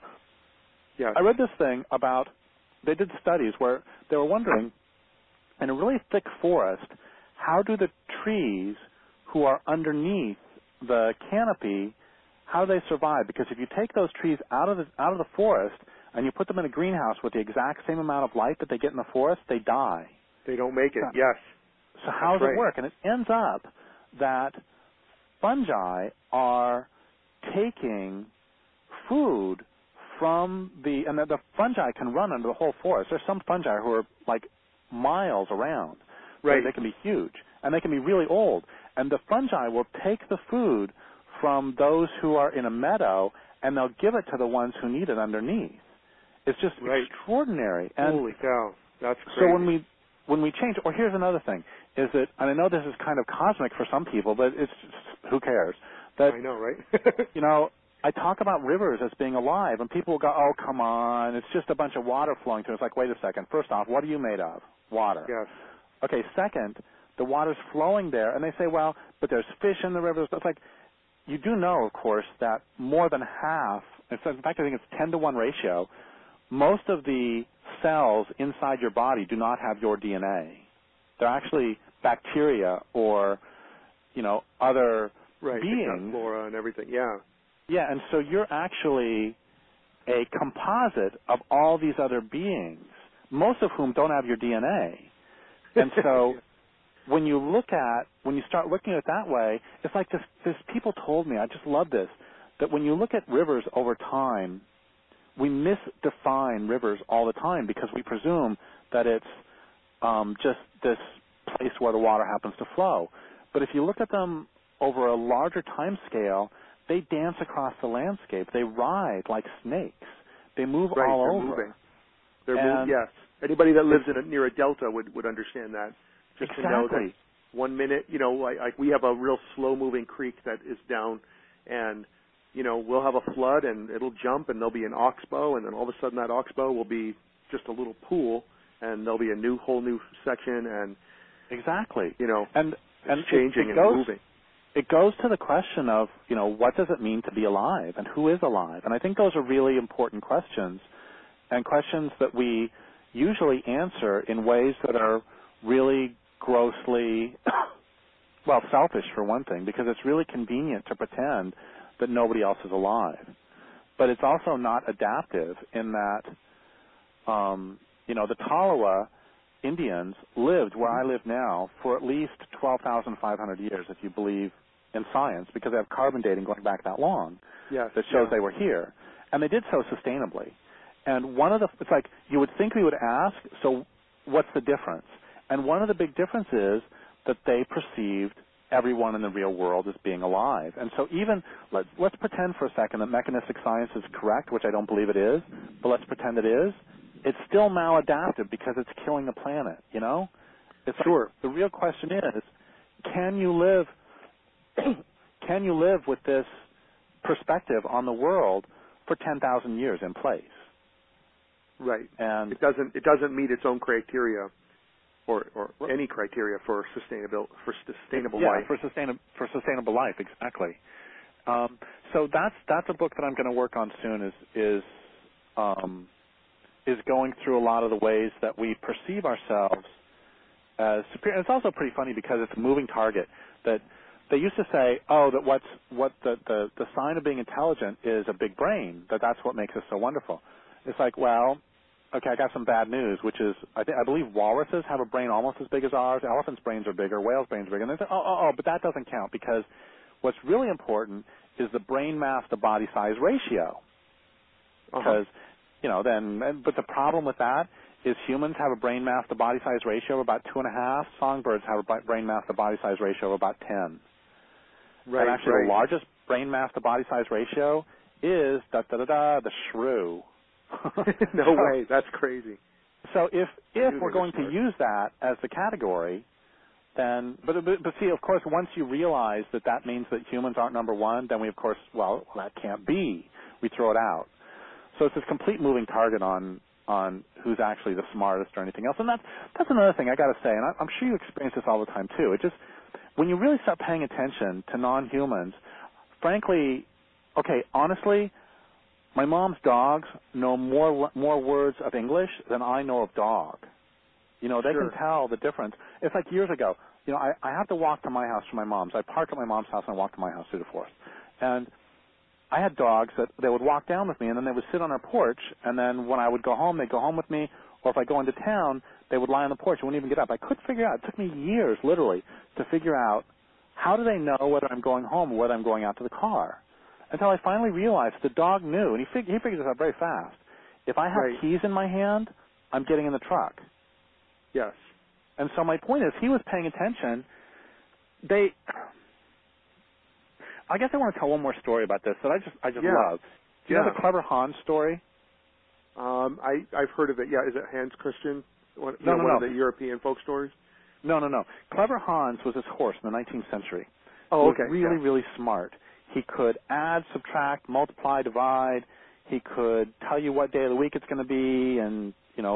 I read this thing about, they did studies where they were wondering, in a really thick forest, how do the trees who are underneath the canopy, how do they survive? Because if you take those trees out of the forest and you put them in a greenhouse with the exact same amount of light that they get in the forest, they die. They don't make it, yes. So how does it work? And it ends up that fungi are taking food from and the fungi can run under the whole forest. There's some fungi who are like miles around. Right. They can be huge, and they can be really old. And the fungi will take the food from those who are in a meadow, and they'll give it to the ones who need it underneath. It's just extraordinary. And holy cow, that's crazy. So when we change, or here's another thing, is that, and I know this is kind of cosmic for some people, but it's just, who cares? That, I know, right? You know, I talk about rivers as being alive, and people will go, oh, come on, it's just a bunch of water flowing through. It's like, wait a second. First off, what are you made of? Water. Yes. Okay, second, the water's flowing there, and they say, well, but there's fish in the rivers. It's like, you do know, of course, that more than half, in fact, I think it's 10-to-1 ratio, most of the cells inside your body do not have your DNA. They're actually bacteria or, other beings. Flora and everything, Yeah, and so you're actually a composite of all these other beings, most of whom don't have your DNA. And so when you start looking at it that way, it's like this people told me, I just love this, that when you look at rivers over time, we misdefine rivers all the time because we presume that it's just this place where the water happens to flow. But if you look at them over a larger time scale, they dance across the landscape. They ride like snakes. They move all over. Moving. They're moving. Yes. Anybody that lives near a delta would understand that. Just to know that 1 minute, like we have a real slow-moving creek that is down, and we'll have a flood and it'll jump and there'll be an oxbow, and then all of a sudden that oxbow will be just a little pool, and there'll be a whole new section, and and it's changing and moving. It goes to the question of, what does it mean to be alive and who is alive? And I think those are really important questions, and questions that we usually answer in ways that are really grossly, selfish for one thing, because it's really convenient to pretend that nobody else is alive. but it's also not adaptive in that, the Tolowa Indians lived where I live now for at least 12,500 years, if you believe in science, because they have carbon dating going back that long that shows they were here. And they did so sustainably. And it's like you would think we would ask, so what's the difference? And one of the big differences is that they perceived everyone in the real world as being alive. And so even, let's pretend for a second that mechanistic science is correct, which I don't believe it is, but let's pretend it is. It's still maladaptive because it's killing the planet, It's sure. Like, the real question is, can you live with this perspective on the world for 10,000 years in place? Right. And it doesn't meet its own criteria or any criteria for sustainable life. for sustainable life, exactly. So that's a book that I'm going to work on soon is going through a lot of the ways that we perceive ourselves as superior. And it's also pretty funny because it's a moving target. That they used to say, that the sign of being intelligent is a big brain. That's what makes us so wonderful. It's like, well, okay, I got some bad news, which is I believe walruses have a brain almost as big as ours. Elephants' brains are bigger. Whales' brains are bigger. And they say, but that doesn't count because what's really important is the brain mass to body size ratio. Because but the problem with that is humans have a brain mass to body size ratio of about 2.5. Songbirds have a brain mass to body size ratio of about 10. Right. And actually, the largest brain mass to body size ratio is the shrew. No way, that's crazy. So if we're going to use that as the category, then but see, of course, once you realize that means that humans aren't number one, then we of course that can't be. We throw it out. So it's this complete moving target on who's actually the smartest or anything else. And that's another thing I got to say, and I'm sure you experience this all the time too. It just when you really start paying attention to non-humans, frankly, honestly, my mom's dogs know more words of English than I know of dog. They can tell the difference. It's like years ago, I have to walk to my house from my mom's. I park at my mom's house and I walk to my house through the forest. And I had dogs that they would walk down with me and then they would sit on our porch, and then when I would go home, they'd go home with me, or if I go into town, they would lie on the porch and wouldn't even get up. I couldn't figure out. It took me years, literally, to figure out how do they know whether I'm going home or whether I'm going out to the car. Until I finally realized the dog knew, and he figured this out very fast. If I have keys in my hand, I'm getting in the truck. Yes. And so my point is, he was paying attention. I guess I want to tell one more story about this that I just love. Do you know the Clever Hans story? I've heard of it. Yeah, is it Hans Christian? One of the European folk stories? No. Clever Hans was this horse in the 19th century. Oh, okay. He was really smart. He could add, subtract, multiply, divide. He could tell you what day of the week it's going to be, and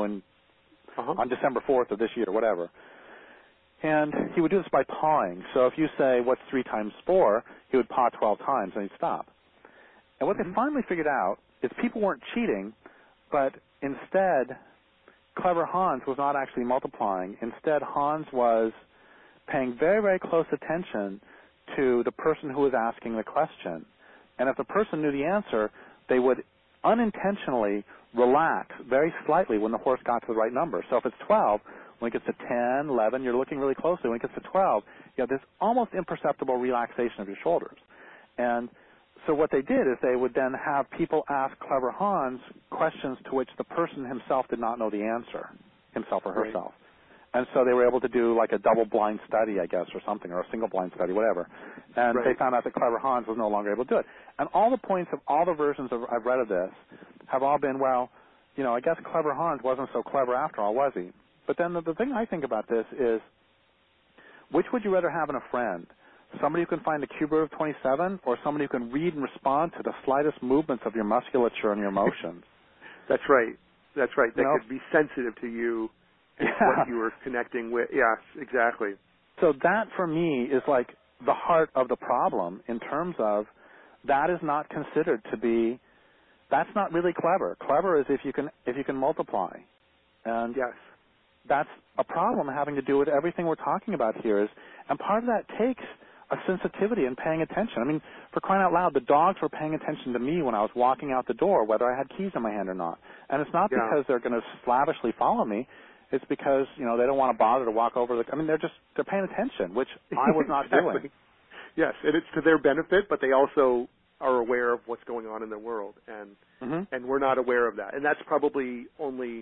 on December 4th of this year, whatever. And he would do this by pawing. So if you say, what's 3 times 4, he would paw 12 times, and he'd stop. And what they finally figured out is people weren't cheating, but instead, Clever Hans was not actually multiplying. Instead, Hans was paying very, very close attention to the person who was asking the question. And if the person knew the answer, they would unintentionally relax very slightly when the horse got to the right number. So if it's 12, when it gets to 10, 11, you're looking really closely. When it gets to 12, you have this almost imperceptible relaxation of your shoulders. And so what they did is they would then have people ask Clever Hans questions to which the person himself did not know the answer, himself or herself. And so they were able to do like a double-blind study, I guess, or something, or a single-blind study, whatever. And they found out that Clever Hans was no longer able to do it. And all the points of all the versions I've read of this have all been, I guess Clever Hans wasn't so clever after all, was he? But then the thing I think about this is, which would you rather have in a friend? Somebody who can find the cube root of 27, or somebody who can read and respond to the slightest movements of your musculature and your emotions? That's right. That could be sensitive to you. What you were connecting with. Yes, exactly. So that, for me, is like the heart of the problem in terms of that is not considered to be, that's not really clever. Clever is if you can multiply. And that's a problem having to do with everything we're talking about here. And part of that takes a sensitivity and paying attention. I mean, for crying out loud, the dogs were paying attention to me when I was walking out the door, whether I had keys in my hand or not. And it's not because they're going to slavishly follow me. It's because, they don't want to bother to walk over they're paying attention, which I was not exactly. doing. Yes, and it's to their benefit, but they also are aware of what's going on in their world, and we're not aware of that. And that's probably only,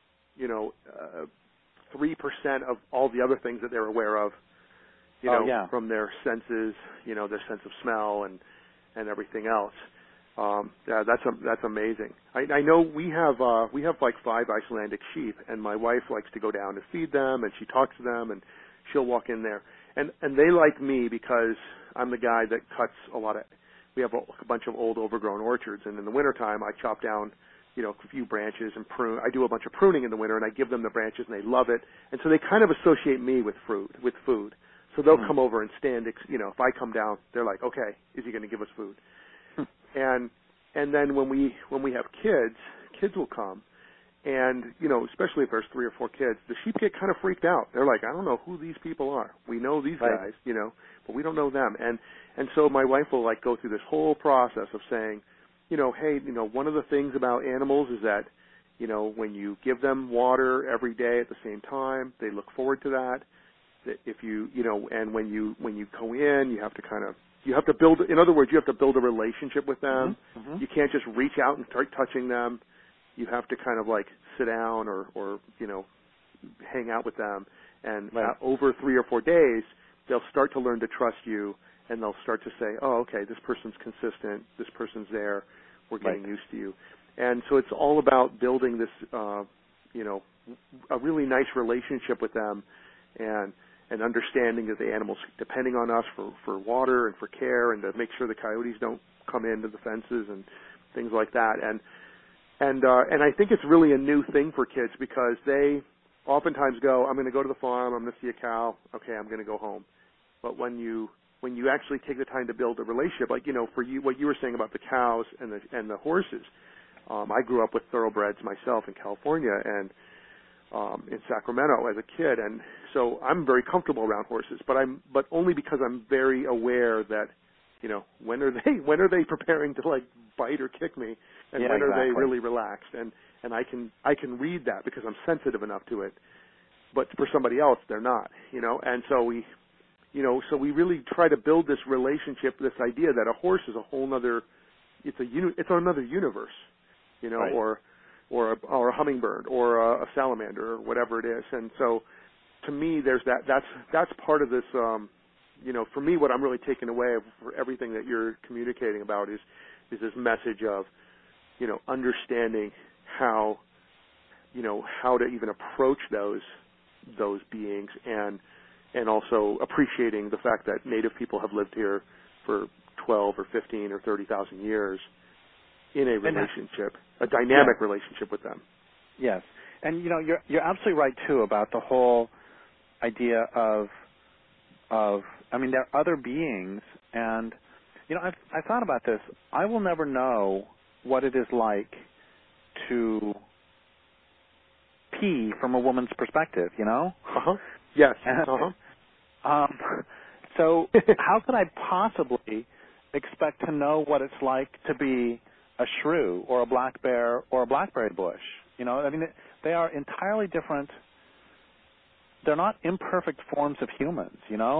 3% of all the other things that they're aware of, from their senses, their sense of smell and everything else. That's amazing. I know we have like 5 Icelandic sheep, and my wife likes to go down to feed them, and she talks to them, and she'll walk in there, and they like me because I'm the guy that cuts we have a bunch of old overgrown orchards, and in the wintertime I chop down a few branches and prune. I do a bunch of pruning in the winter, and I give them the branches, and they love it, and so they kind of associate me with food. So they'll come over and stand. If I come down, they're like, okay, is he going to give us food? And then when we have kids will come, and especially if there's 3 or 4 kids, the sheep get kind of freaked out. They're like, I don't know who these people are. We know these guys, but we don't know them. And so my wife will like go through this whole process of saying, hey, one of the things about animals is that, when you give them water every day at the same time, they look forward to that. That if and when you go in, you have to build. In other words, you have to build a relationship with them. You can't just reach out and start touching them. You have to kind of like sit down or hang out with them. And over 3 or 4 days, they'll start to learn to trust you, and they'll start to say, oh, okay, this person's consistent. This person's there. We're getting used to you. And so it's all about building this, a really nice relationship with them, and understanding that the animals depending on us for water and for care, and to make sure the coyotes don't come into the fences and things like that. And I think it's really a new thing for kids, because they oftentimes go, I'm going to go to the farm, I'm going to see a cow, okay, I'm going to go home. But when you actually take the time to build a relationship, like, for you, what you were saying about the cows and the horses, I grew up with thoroughbreds myself in California and in Sacramento as a kid, and so I'm very comfortable around horses, but only because I'm very aware that, when are they preparing to like bite or kick me, and when are they really relaxed, and I can read that because I'm sensitive enough to it, but for somebody else they're not, and so we really try to build this relationship, this idea that a horse is a whole nother, it's another universe, or a hummingbird or a salamander or whatever it is. And so to me, there's that's part of this, for me, what I'm really taking away for everything that you're communicating about is this message of, understanding how to even approach those beings, and also appreciating the fact that Native people have lived here for 12 or 15 or 30,000 years in a relationship, a dynamic relationship with them. Yes. And, you're absolutely right, too, about the whole idea of there are other beings, and, I thought about this. I will never know what it is like to pee from a woman's perspective, Yes. So how could I possibly expect to know what it's like to be a shrew or a black bear or a blackberry bush? They are entirely different. They're not imperfect forms of humans.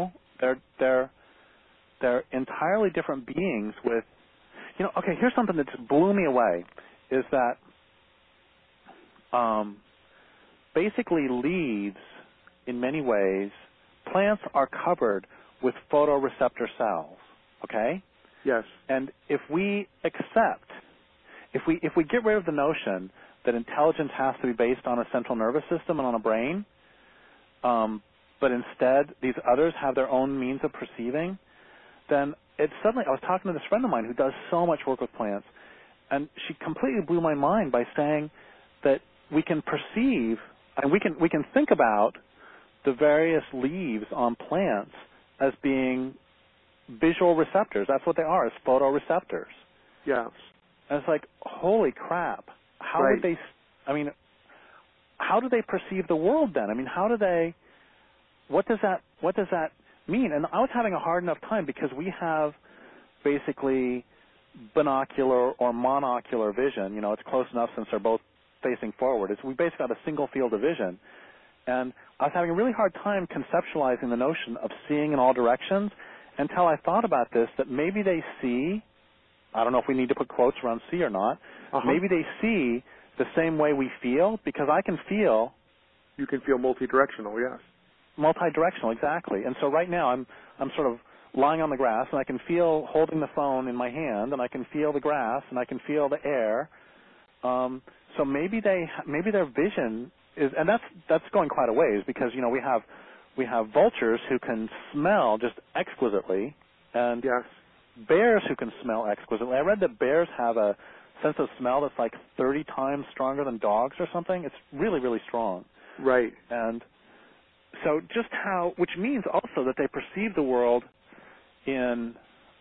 They're entirely different beings with. Okay. Here's something that just blew me away: is that basically leaves, in many ways, plants are covered with photoreceptor cells, okay? Yes. And if we get rid of the notion that intelligence has to be based on a central nervous system and on a brain, but instead these others have their own means of perceiving, then it's suddenly, I was talking to this friend of mine who does so much work with plants, and she completely blew my mind by saying that we can perceive, and we can think about the various leaves on plants as being visual receptors. That's what they are, as photoreceptors. Yeah. And it's like, holy crap. How would they, how do they perceive the world then? What does that mean? And I was having a hard enough time because we have basically binocular or monocular vision. You know, it's close enough since they're both facing forward. We basically have a single field of vision. And I was having a really hard time conceptualizing the notion of seeing in all directions until I thought about this, that maybe they see, I don't know if we need to put quotes around see or not, maybe they see the same way we feel, because I can feel. You can feel multidirectional, yes. Multidirectional, exactly. And so right now I'm sort of lying on the grass, and I can feel holding the phone in my hand, and I can feel the grass, and I can feel the air. So maybe their vision is, and that's going quite a ways, because you know we have vultures who can smell just exquisitely, and yes, bears who can smell exquisitely. I read that bears have a sense of smell that's like 30 times stronger than dogs or something. It's really, really strong. Right. And so just how, which means also that they perceive the world in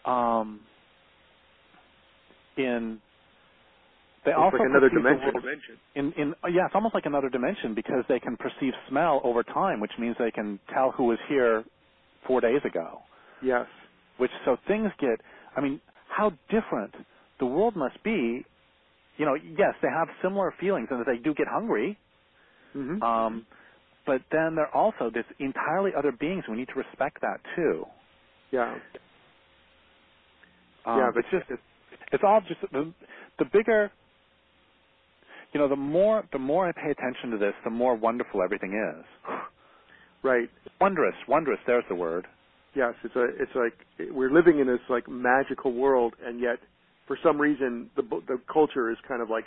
they it's also like another dimension. Yeah, It's almost like another dimension, because they can perceive smell over time, which means they can tell who was here 4 days ago. Yes. So things get, I mean, how different the world must be. You know, yes, they have similar feelings and that they do get hungry. Mm-hmm. But then they're also this entirely other beings. We need to respect that too. Yeah. But it's all just the bigger. You know, the more I pay attention to this, the more wonderful everything is. Right. Wondrous. There's the word. Yes, it's like we're living in this like magical world, and yet for some reason the culture is kind of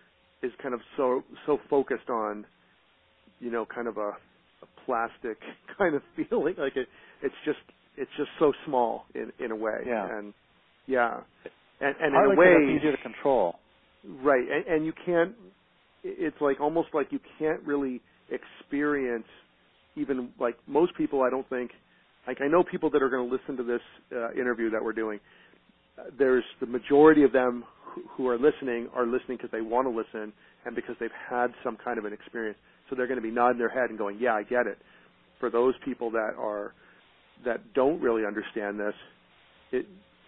so focused on, you know, kind of a plastic kind of feeling, like it's just so small in a way. Yeah. And yeah. And in Partly a way it's easier to control. Right. And you can't, it's like almost like you can't really experience, even like most people, I don't think, like I know people that are going to listen to this interview that we're doing. There's the majority of them who are listening because they want to listen and because they've had some kind of an experience. So they're going to be nodding their head and going, yeah, I get it. For those people that don't really understand this,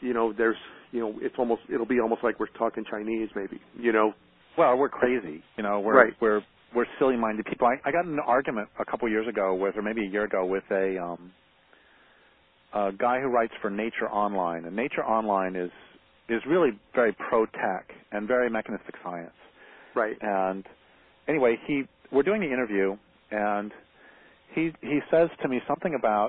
it'll be almost like we're talking Chinese, maybe, you know. Well, we're crazy, you know. We're silly-minded people. I got in an argument a couple years ago or maybe a year ago, with a guy who writes for Nature Online, and Nature Online is really very pro-tech and very mechanistic science. Right. And anyway, we're doing the interview, and he says to me something about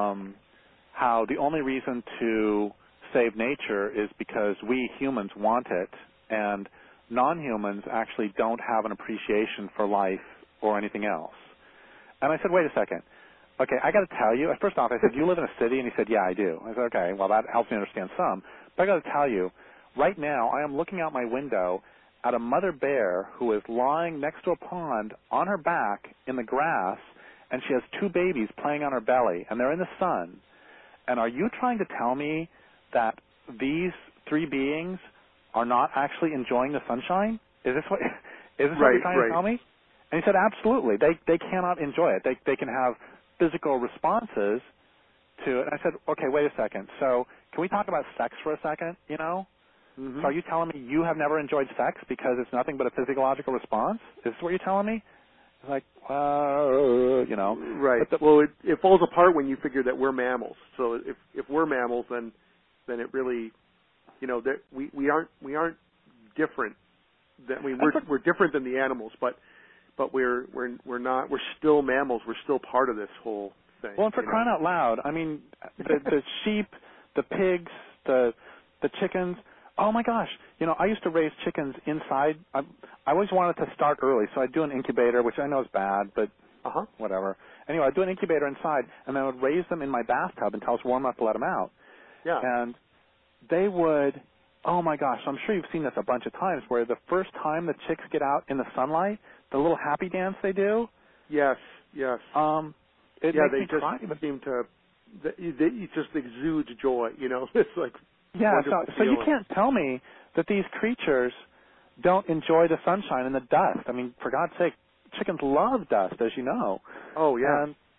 how the only reason to save nature is because we humans want it, and non-humans actually don't have an appreciation for life or anything else. And I said, wait a second. Okay, I got to tell you. First off, I said, you live in a city? And he said, yeah, I do. I said, okay, well, that helps me understand some. But I got to tell you, right now I am looking out my window at a mother bear who is lying next to a pond on her back in the grass, and she has 2 babies playing on her belly, and they're in the sun. And are you trying to tell me that these 3 beings are not actually enjoying the sunshine? Is this what you're trying to tell me? And he said, absolutely. They cannot enjoy it. They can have physical responses to it. And I said, okay, wait a second. So can we talk about sex for a second, you know? Mm-hmm. So are you telling me you have never enjoyed sex because it's nothing but a physiological response? Is this what you're telling me? It's like, well, you know. Right. Well, it falls apart when you figure that we're mammals. So if we're mammals, then it really, you know, that we aren't different. We're different than the animals, but we're not. We're still mammals. We're still part of this whole thing. Well, and for crying out loud, I mean, the sheep, the pigs, the chickens. Oh my gosh! You know, I used to raise chickens inside. I always wanted to start early, so I'd do an incubator, which I know is bad, but whatever. Anyway, I'd do an incubator inside, and then I would raise them in my bathtub until it's warm enough to let them out. Yeah. And they would. Oh my gosh! I'm sure you've seen this a bunch of times, where the first time the chicks get out in the sunlight, the little happy dance they do. Yes. Yes. It makes me cry. Seem to. It just exudes joy. You know, it's like. Yeah, so you can't tell me that these creatures don't enjoy the sunshine and the dust. I mean, for God's sake, chickens love dust, as you know. Oh, yeah. And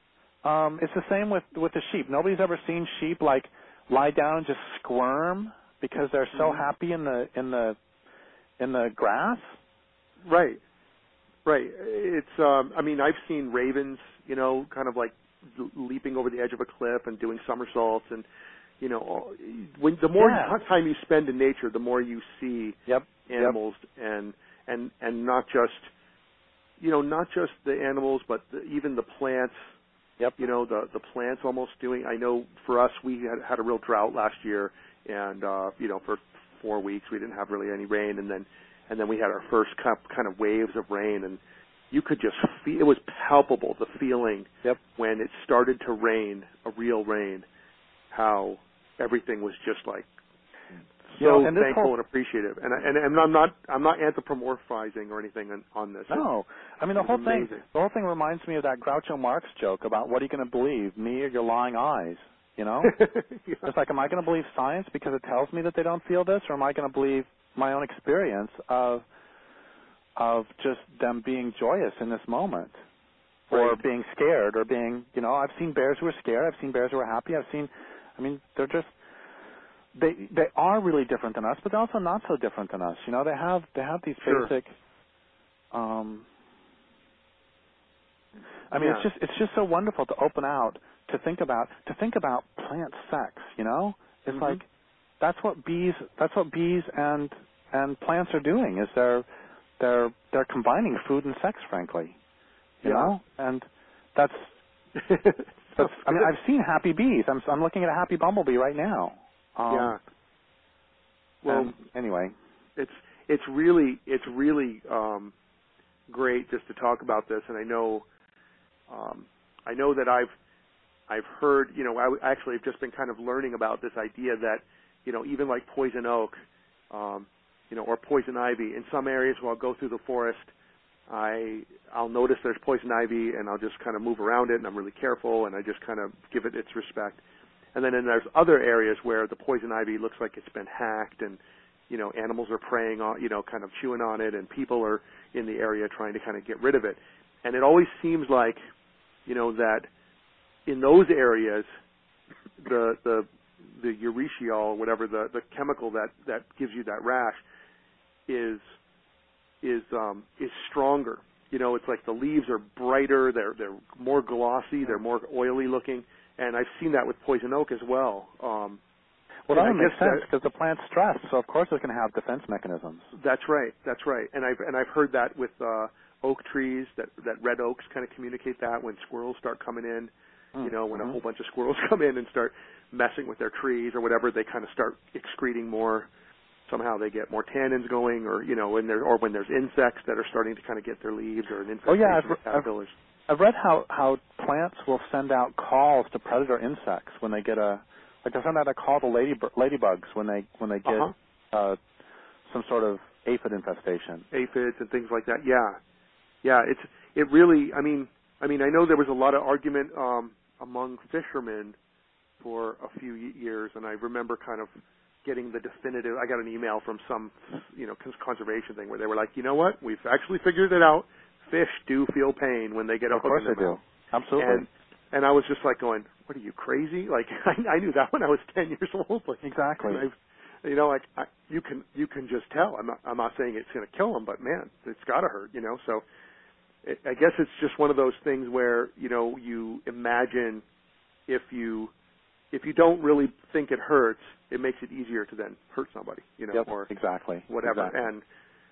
It's the same with the sheep. Nobody's ever seen sheep like lie down and just squirm because they're so happy in the grass. Right. Right. It's I mean, I've seen ravens, you know, kind of like leaping over the edge of a cliff and doing somersaults, and you know, when the more time you spend in nature, the more you see animals and not just, you know, not just the animals, but even the plants. You know, the plants almost doing. I know for us, we had a real drought last year, and you know, for 4 weeks we didn't have really any rain, and then we had our first kind of waves of rain, and you could just feel, it was palpable, the feeling when it started to rain, a real rain, how everything was just like so thankful and appreciative. And I'm not anthropomorphizing or anything on this. No, I mean the whole thing reminds me of that Groucho Marx joke about what are you going to believe, me or your lying eyes? You know, it's like, am I going to believe science because it tells me that they don't feel this, or am I going to believe my own experience of just them being joyous in this moment, or being scared, or being, you know, I've seen bears who are scared, I've seen bears who are happy, they're just, they are really different than us, but they're also not so different than us. You know, they have these basic, it's just so wonderful to open out, to think about plant sex, you know? It's like, that's what bees and plants are doing, is they're combining food and sex, frankly. You know? And that's I mean, I've seen happy bees. I'm looking at a happy bumblebee right now. Well, anyway, it's really great just to talk about this, and I know that I've heard, you know, I actually have just been kind of learning about this idea that, you know, even like poison oak, you know, or poison ivy, in some areas where I'll go through the forest, I'll notice there's poison ivy, and I'll just kind of move around it, and I'm really careful, and I just kind of give it its respect. And then there's other areas where the poison ivy looks like it's been hacked, and, you know, animals are preying on, you know, kind of chewing on it, and people are in the area trying to kind of get rid of it. And it always seems like, you know, that in those areas, the urushiol, whatever the chemical that gives you that rash, is stronger. You know, it's like the leaves are brighter, they're more glossy, they're more oily looking, and I've seen that with poison oak as well. Well, that makes sense because the plant's stressed, so of course it's going to have defense mechanisms. That's right. And I've heard that with oak trees, that red oaks kind of communicate that when squirrels start coming in. You know, when a whole bunch of squirrels come in and start messing with their trees or whatever, they kind of start excreting more. Somehow they get more tannins going, or, you know, when there's insects that are starting to kind of get their leaves, or an infestation of caterpillars. I've read how plants will send out calls to predator insects when they get they send out a call to ladybugs when they get some sort of aphid infestation. Aphids and things like that. Yeah. It really. I mean, I know there was a lot of argument among fishermen for a few years, and I remember kind of getting the definitive. I got an email from some, you know, conservation thing where they were like, you know what, we've actually figured it out. Fish do feel pain when they get a hook in their mouth. Of course they do. Absolutely. And I was just like going, what are you, crazy? Like, I knew that when I was 10 years old. Like, exactly. You know, like you can just tell. I'm not saying it's going to kill them, but man, it's got to hurt. You know, so I guess it's just one of those things where, you know, you imagine if you don't really think it hurts, it makes it easier to then hurt somebody, you know, or exactly, whatever. Exactly. And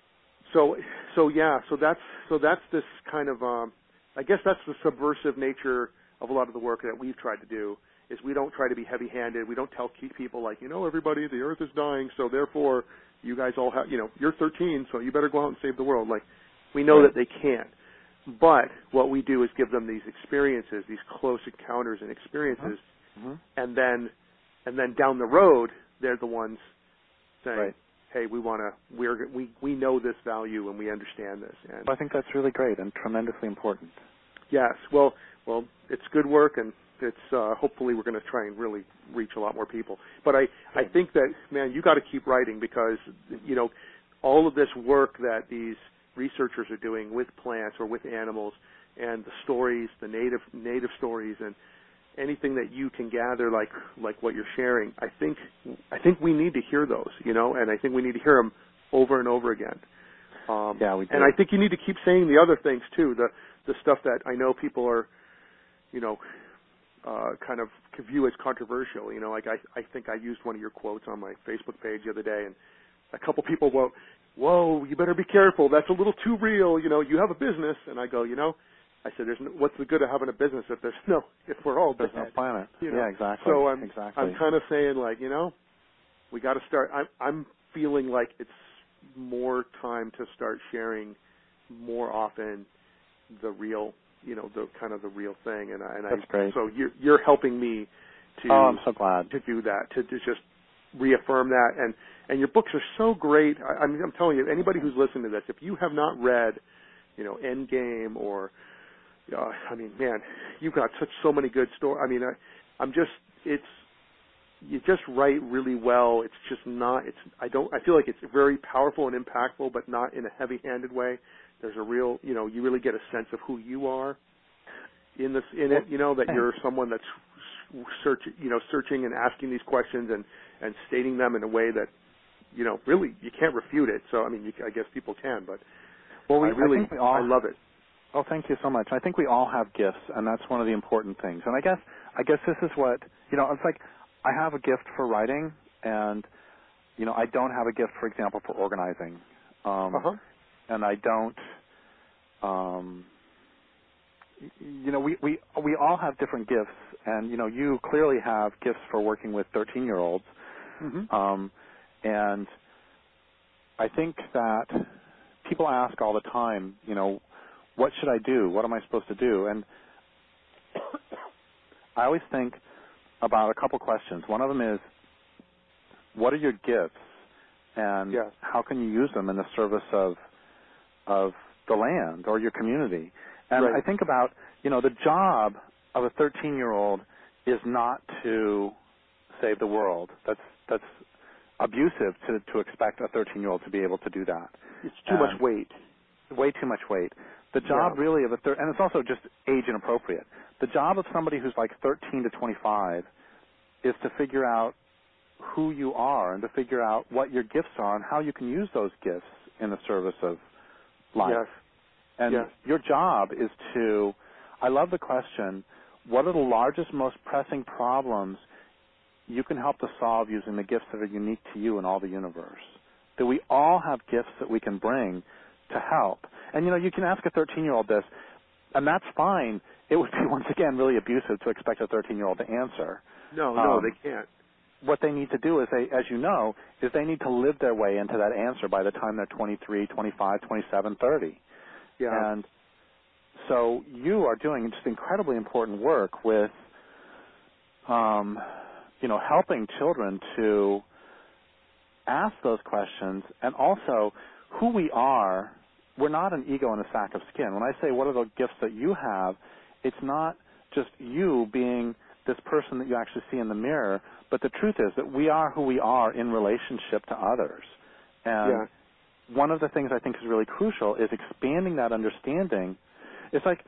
so that's this kind of, I guess that's the subversive nature of a lot of the work that we've tried to do, is we don't try to be heavy-handed. We don't tell people like, you know, everybody, the earth is dying, so therefore you guys all have, you know, you're 13, so you better go out and save the world. Like, we know that they can't. But what we do is give them these experiences, these close encounters and experiences, and then down the road, they're the ones saying, hey, we know this value and we understand this. And I think that's really great and tremendously important. Yes. Well, it's good work, and it's hopefully we're going to try and really reach a lot more people. But I think that, man, you got to keep writing, because, you know, all of this work that these researchers are doing with plants or with animals, and the stories, the native stories, and anything that you can gather, like what you're sharing. I think we need to hear those, and I think we need to hear them over and over again. Yeah, we do. And I think you need to keep saying the other things too, the stuff that I know people are, kind of view as controversial. Like I think I used one of your quotes on my Facebook page the other day, and a couple people wrote, "Whoa, you better be careful. That's a little too real. You have a business." And I go, I said, what's the good of having a business if we're all dead? There's no planet. Yeah, exactly. So I'm exactly. kind of saying, we got to start. I'm feeling like it's more time to start sharing more often the real, the kind of the real thing. And That's great. So you're helping me to. Oh, I'm so glad to do that, to just reaffirm that. And your books are so great. I'm telling you, anybody who's listening to this, if you have not read, Endgame or man, you've got so many good stories. You just write really well. It's just not, I feel like it's very powerful and impactful, but not in a heavy-handed way. There's a real, you really get a sense of who you are in it, that you're someone that's searching and asking these questions and stating them in a way that, really you can't refute it. So, I guess people can, but I love it. Oh, thank you so much. I think we all have gifts, and that's one of the important things. And I guess this is what, it's like I have a gift for writing, and, I don't have a gift, for example, for organizing. And I don't, we all have different gifts, and, you clearly have gifts for working with 13-year-olds. Mm-hmm. And I think that people ask all the time, what should I do? What am I supposed to do? And I always think about a couple questions. One of them is, what are your gifts, and how can you use them in the service of the land or your community? And I think about, the job of a 13-year-old is not to save the world. That's abusive to expect a 13-year-old to be able to do that. It's too much weight. Way too much weight. The job really of and it's also just age inappropriate. The job of somebody who's like 13 to 25 is to figure out who you are and to figure out what your gifts are and how you can use those gifts in the service of life. Yes. And your job is to, I love the question, what are the largest, most pressing problems you can help to solve using the gifts that are unique to you in all the universe? That we all have gifts that we can bring to help. And, you can ask a 13-year-old this, and that's fine. It would be, once again, really abusive to expect a 13-year-old to answer. No, they can't. What they need to do is, they need to live their way into that answer by the time they're 23, 25, 27, 30. Yeah. And so you are doing just incredibly important work with, helping children to ask those questions, and also who we are. We're not an ego in a sack of skin. When I say what are the gifts that you have, it's not just you being this person that you actually see in the mirror, but the truth is that we are who we are in relationship to others. And one of the things I think is really crucial is expanding that understanding. It's like,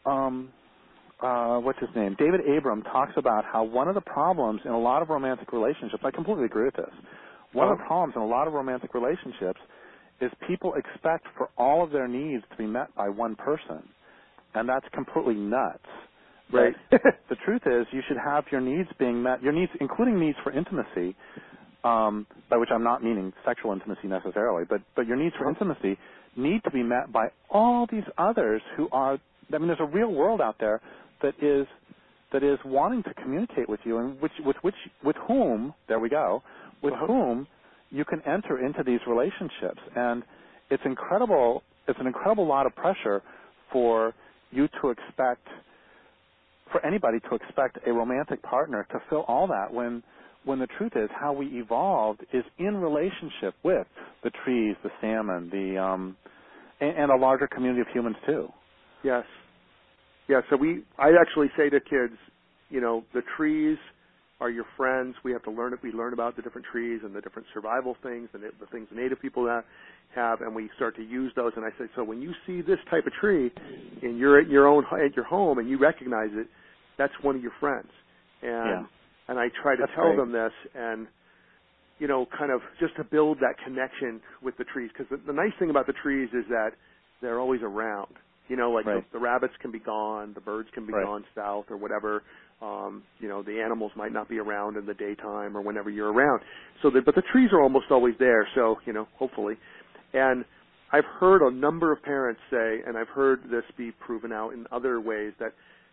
what's his name? David Abram talks about how one of the problems in a lot of romantic relationships, I completely agree with this, one of the problems in a lot of romantic relationships is people expect for all of their needs to be met by one person, and that's completely nuts. Right. The truth is you should have your needs being met, your needs, including needs for intimacy, by which I'm not meaning sexual intimacy necessarily, but your needs for intimacy need to be met by all these others who are, there's a real world out there that is wanting to communicate with you, and with whom, there we go, with whom you can enter into these relationships. And it's an incredible lot of pressure for you to expect, for anybody to expect a romantic partner to fill all that when the truth is how we evolved is in relationship with the trees, the salmon, and a larger community of humans too. Yes. Yeah, so I actually say to kids, the trees are your friends. We have to learn about the different trees and the different survival things and the things native people have. have, and we start to use those. And I say, so when you see this type of tree and you're at your home and you recognize it, that's one of your friends. And I try to tell them this, and kind of just to build that connection with the trees, because the nice thing about the trees is that they're always around. The rabbits can be gone, the birds can be gone south or whatever. The animals might not be around in the daytime or whenever you're around. But the trees are almost always there. So hopefully. And I've heard a number of parents say, and I've heard this be proven out in other ways that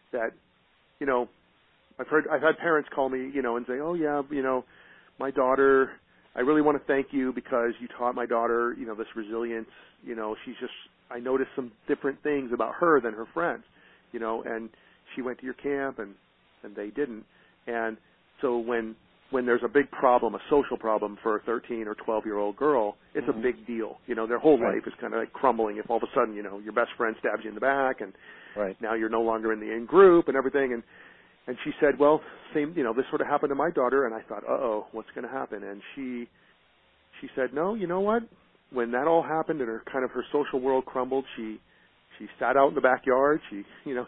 I've had parents call me, and say, oh yeah, my daughter, I really want to thank you because you taught my daughter, this resilience. I noticed some different things about her than her friends, and she went to your camp and they didn't. And so when there's a big problem, a social problem for a 13 or 12-year-old girl, it's a big deal. Their whole life is kind of like crumbling if all of a sudden, your best friend stabs you in the back and now you're no longer in the in-group and everything. And she said, well, this sort of happened to my daughter. And I thought, uh-oh, what's going to happen? And she said, no, you know what? When that all happened and her social world crumbled, she sat out in the backyard. She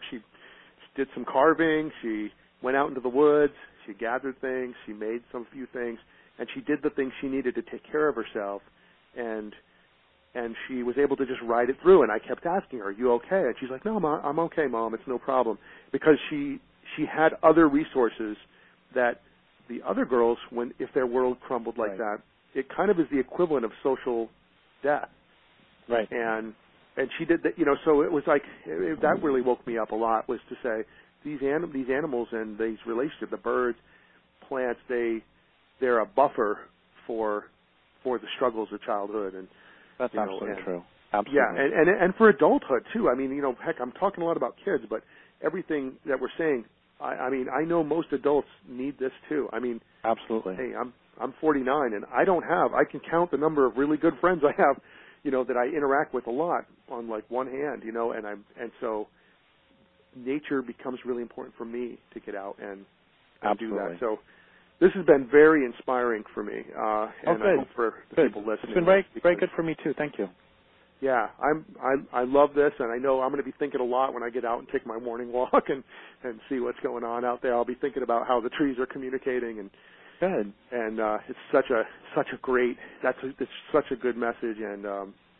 did some carving. She went out into the woods. She gathered things. She made some few things. And she did the things she needed to take care of herself. And she was able to just ride it through. And I kept asking her, are you okay? And she's like, no, Mom, I'm okay, Mom. It's no problem. Because she had other resources that the other girls, if their world crumbled like that, it kind of is the equivalent of social death. Right. And she did that, so it was like, that really woke me up a lot, was to say, these animals and these relationships, the birds, plants, they're a buffer for the struggles of childhood. And that's absolutely true. Absolutely. Yeah, and for adulthood too. I mean, heck, I'm talking a lot about kids, but everything that we're saying, I know most adults need this too. I mean, absolutely. Hey, I'm 49, and I can count the number of really good friends I have, that I interact with a lot on like one hand, and so nature becomes really important for me to get out and do that. So this has been very inspiring for me, and I hope for the people listening. It's been very good for me too. Thank you. Yeah, I love this, and I know I'm going to be thinking a lot when I get out and take my morning walk and see what's going on out there. I'll be thinking about how the trees are communicating, and good. And it's such a great, it's such a good message, and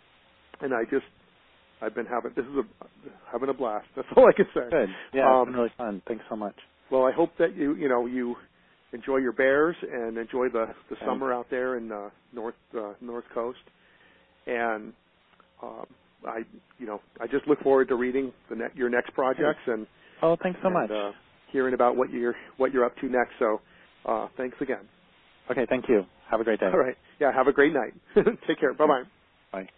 I've been having a blast. That's all I can say. Good. Yeah, it's been really fun. Thanks so much. Well, I hope that you enjoy your bears and enjoy the summer out there in North Coast, and I just look forward to reading your next projects and thanks so much. Hearing about what you're up to next. So thanks again. Okay, thank you. Have a great day. All right. Yeah, have a great night. Take care. Bye-bye. Bye.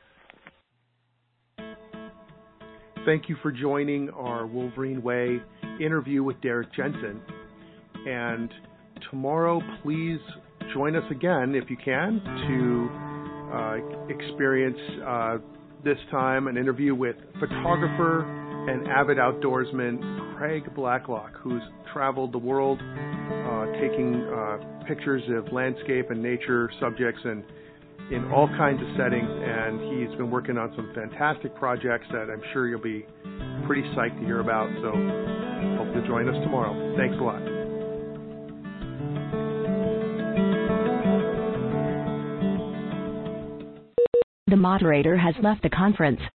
Thank you for joining our Wolverine Way interview with Derrick Jensen. And tomorrow, please join us again, if you can, to experience this time an interview with photographer and avid outdoorsman Craig Blacklock, who's traveled the world taking pictures of landscape and nature subjects and in all kinds of settings, and he's been working on some fantastic projects that I'm sure you'll be pretty psyched to hear about. So hope you'll join us tomorrow. Thanks a lot. The moderator has left the conference.